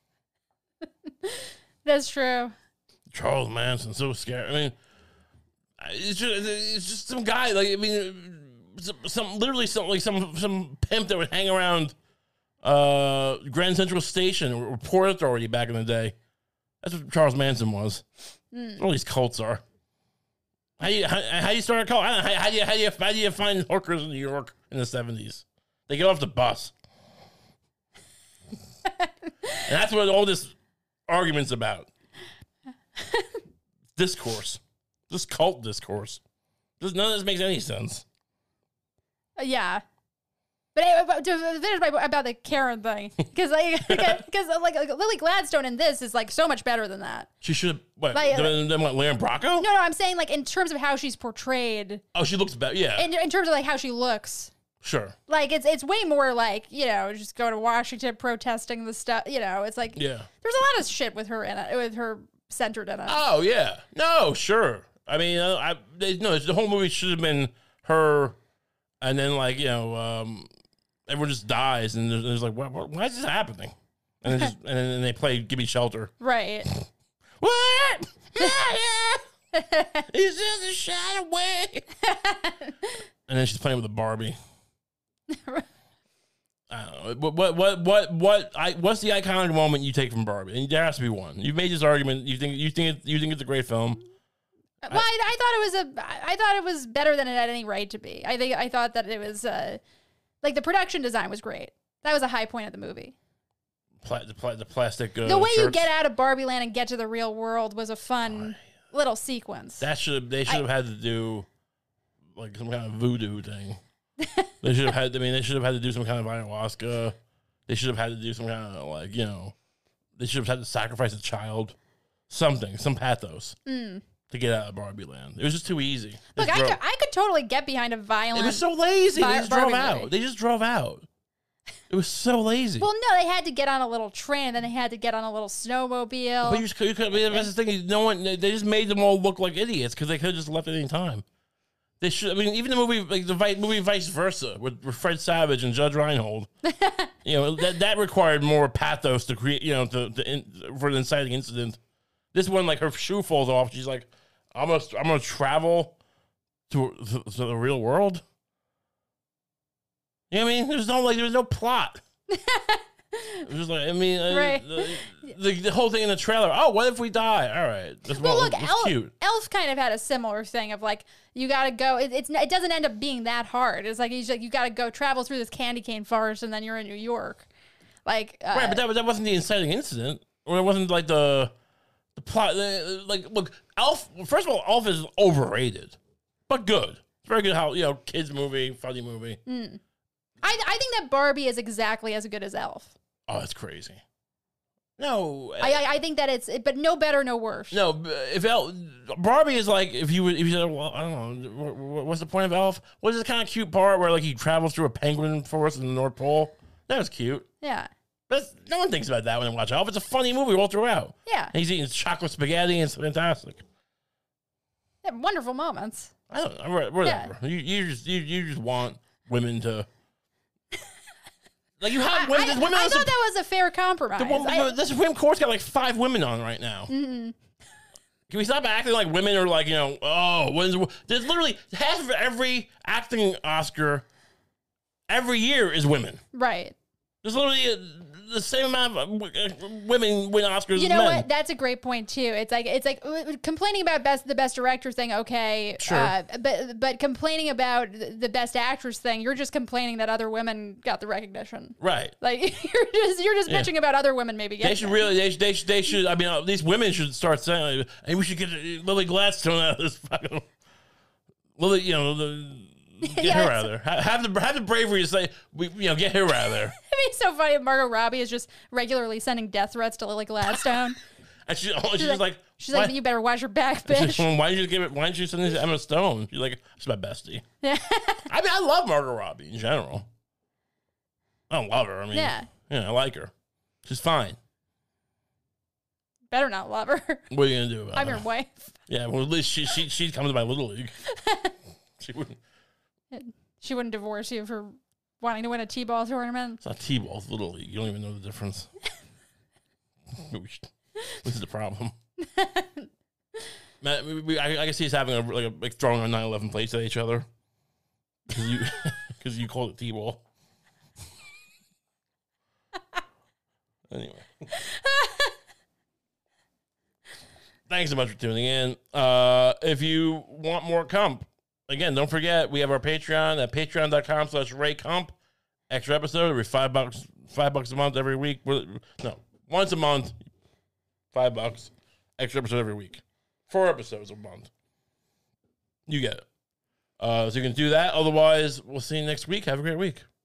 That's true. Charles Manson, so scary. I mean, It's just, it's just some guy. Like I mean, some, some literally some like some some pimp that would hang around uh, Grand Central Station or Port Authority back in the day. That's what Charles Manson was. Mm. All these cults are. How do you how, how do you start a cult? How, how do you how do you how do you find hookers in New York in the seventies? They get off the bus. And that's what all this argument's about. Discourse. This cult discourse. This, none of this makes any sense. Uh, yeah. But anyway, to finish my, about the Karen thing, because like, because like, like Lily Gladstone in this is like so much better than that. She should have what? Like, then, then what? Lauren Bracco? No, no, I'm saying like in terms of how she's portrayed. Oh, she looks better. Yeah. In, in terms of like how she looks. Sure. Like it's it's way more like, you know, just go to Washington protesting the stuff. You know, it's like yeah. There's a lot of shit with her in it, with her centered in it. Oh yeah. No, sure. I mean, uh, I they, no, the whole movie should have been her, and then like you know. um Everyone just dies, and there's, there's like, what, what, why is this happening? And then, just, and then they play "Give Me Shelter." Right. What? He's just a shot away. And then she's playing with a Barbie. I don't know. What, what, what, what, what? I what's the iconic moment you take from Barbie? And there has to be one. You've made this argument. You think you think it, you think it's a great film. Well, I, I thought it was a. I thought it was better than it had any right to be. I think I thought that it was. Uh, Like, the production design was great. That was a high point of the movie. Pla- the, pla- the plastic uh, The way shirts. you get out of Barbie Land and get to the real world was a fun oh, little sequence. That should they should have had to do, like, some kind of voodoo thing. They should have had, I mean, they should have had to do some kind of ayahuasca. They should have had to do some kind of, like, you know, they should have had to sacrifice a child. Something, some pathos. Mm. To get out of Barbie Land. It was just too easy. Look, I could, I could totally get behind a violent... It was so lazy. Bar- they just Barbie drove out. movie. They just drove out. It was so lazy. Well, no, they had to get on a little train, and then they had to get on a little snowmobile. But you, just, you could, I mean, that's the thing. No one. They just made them all look like idiots because they could have just left at any time. They should. I mean, even the movie, like the vi- movie Vice Versa with, with Fred Savage and Judge Reinhold. You know that that required more pathos to create. You know, to, to in, for an inciting incident. This one, like her shoe falls off. She's like, I'm gonna, I'm gonna travel to, to, to the real world. You know what I mean? There's no like, there's no plot. It was just like, I mean, right. uh, the, the, the whole thing in the trailer. Oh, what if we die? All right, that's well, well, look, it's Elf, cute. Elf kind of had a similar thing of like, you gotta go. It, it's it doesn't end up being that hard. It's like he's like, you gotta go travel through this candy cane forest, and then you're in New York. Like, uh, right, but that that wasn't the inciting incident, or it wasn't like the. The plot, like, look, Elf, first of all, Elf is overrated, but good. It's very good how, you know, kids movie, funny movie. Mm. I I think that Barbie is exactly as good as Elf. Oh, that's crazy. No. I I, I think that it's, but no better, no worse. No, if Elf, Barbie is like, if you would, if you said, well, I don't know, what's the point of Elf? What's this kind of cute part where, like, he travels through a penguin forest in the North Pole? That was cute. Yeah. But no one thinks about that when they watch Elf. It's a funny movie all throughout. Yeah. And he's eating chocolate spaghetti and it's fantastic. Yeah, wonderful moments. I don't know. Whatever. Yeah. You, you, just, you, you just want women to... Like, you have women... I, women I thought that was a fair compromise. The, woman, I, the Supreme Court's got like five women on right now. Mm-hmm. Can we stop acting like women are like, you know, oh, when's, there's literally half of every acting Oscar every year is women. Right. There's literally a, the same amount of women win Oscars you as know men. what? That's a great point too. It's like it's like complaining about best the best director thing. Okay, sure. Uh, but but complaining about the best actress thing, you're just complaining that other women got the recognition. Right. Like you're just you're just yeah. bitching about other women maybe getting They should it. really. They should, they should. They should. I mean, uh, these women should start saying, "Hey, we should get Lily Gladstone out of this fucking Lily." You know the. Get yeah, her out of there. Have the have the bravery to say, we, you know, get her out of there. It'd be so funny if Margot Robbie is just regularly sending death threats to Lily Gladstone. And she, oh, she's, she's like, like, she's why? like, you better watch your back, bitch. Like, why did you give it? Why didn't you send this to Emma Stone? She's like, she's my bestie. Yeah. I mean, I love Margot Robbie in general. I don't love her. I mean, yeah, yeah, I like her. She's fine. Better not love her. What are you gonna do about I'm her? your wife. Yeah, well, at least she she she'd come to my little league. She wouldn't. She wouldn't divorce you for wanting to win a T-ball tournament. It's not T-ball, it's Little League. You don't even know the difference. This is the problem. Matt, we, we, I, I can see us having a like, a, like throwing a nine eleven plates at each other. Because you, cause you called it T-ball. Anyway. Thanks so much for tuning in. Uh, if you want more comp, again, don't forget, we have our Patreon at patreon.com slash raycomp. Extra episode every five bucks, five bucks a month every week. No, once a month, five bucks. Extra episode every week. Four episodes a month. You get it. Uh, so you can do that. Otherwise, we'll see you next week. Have a great week.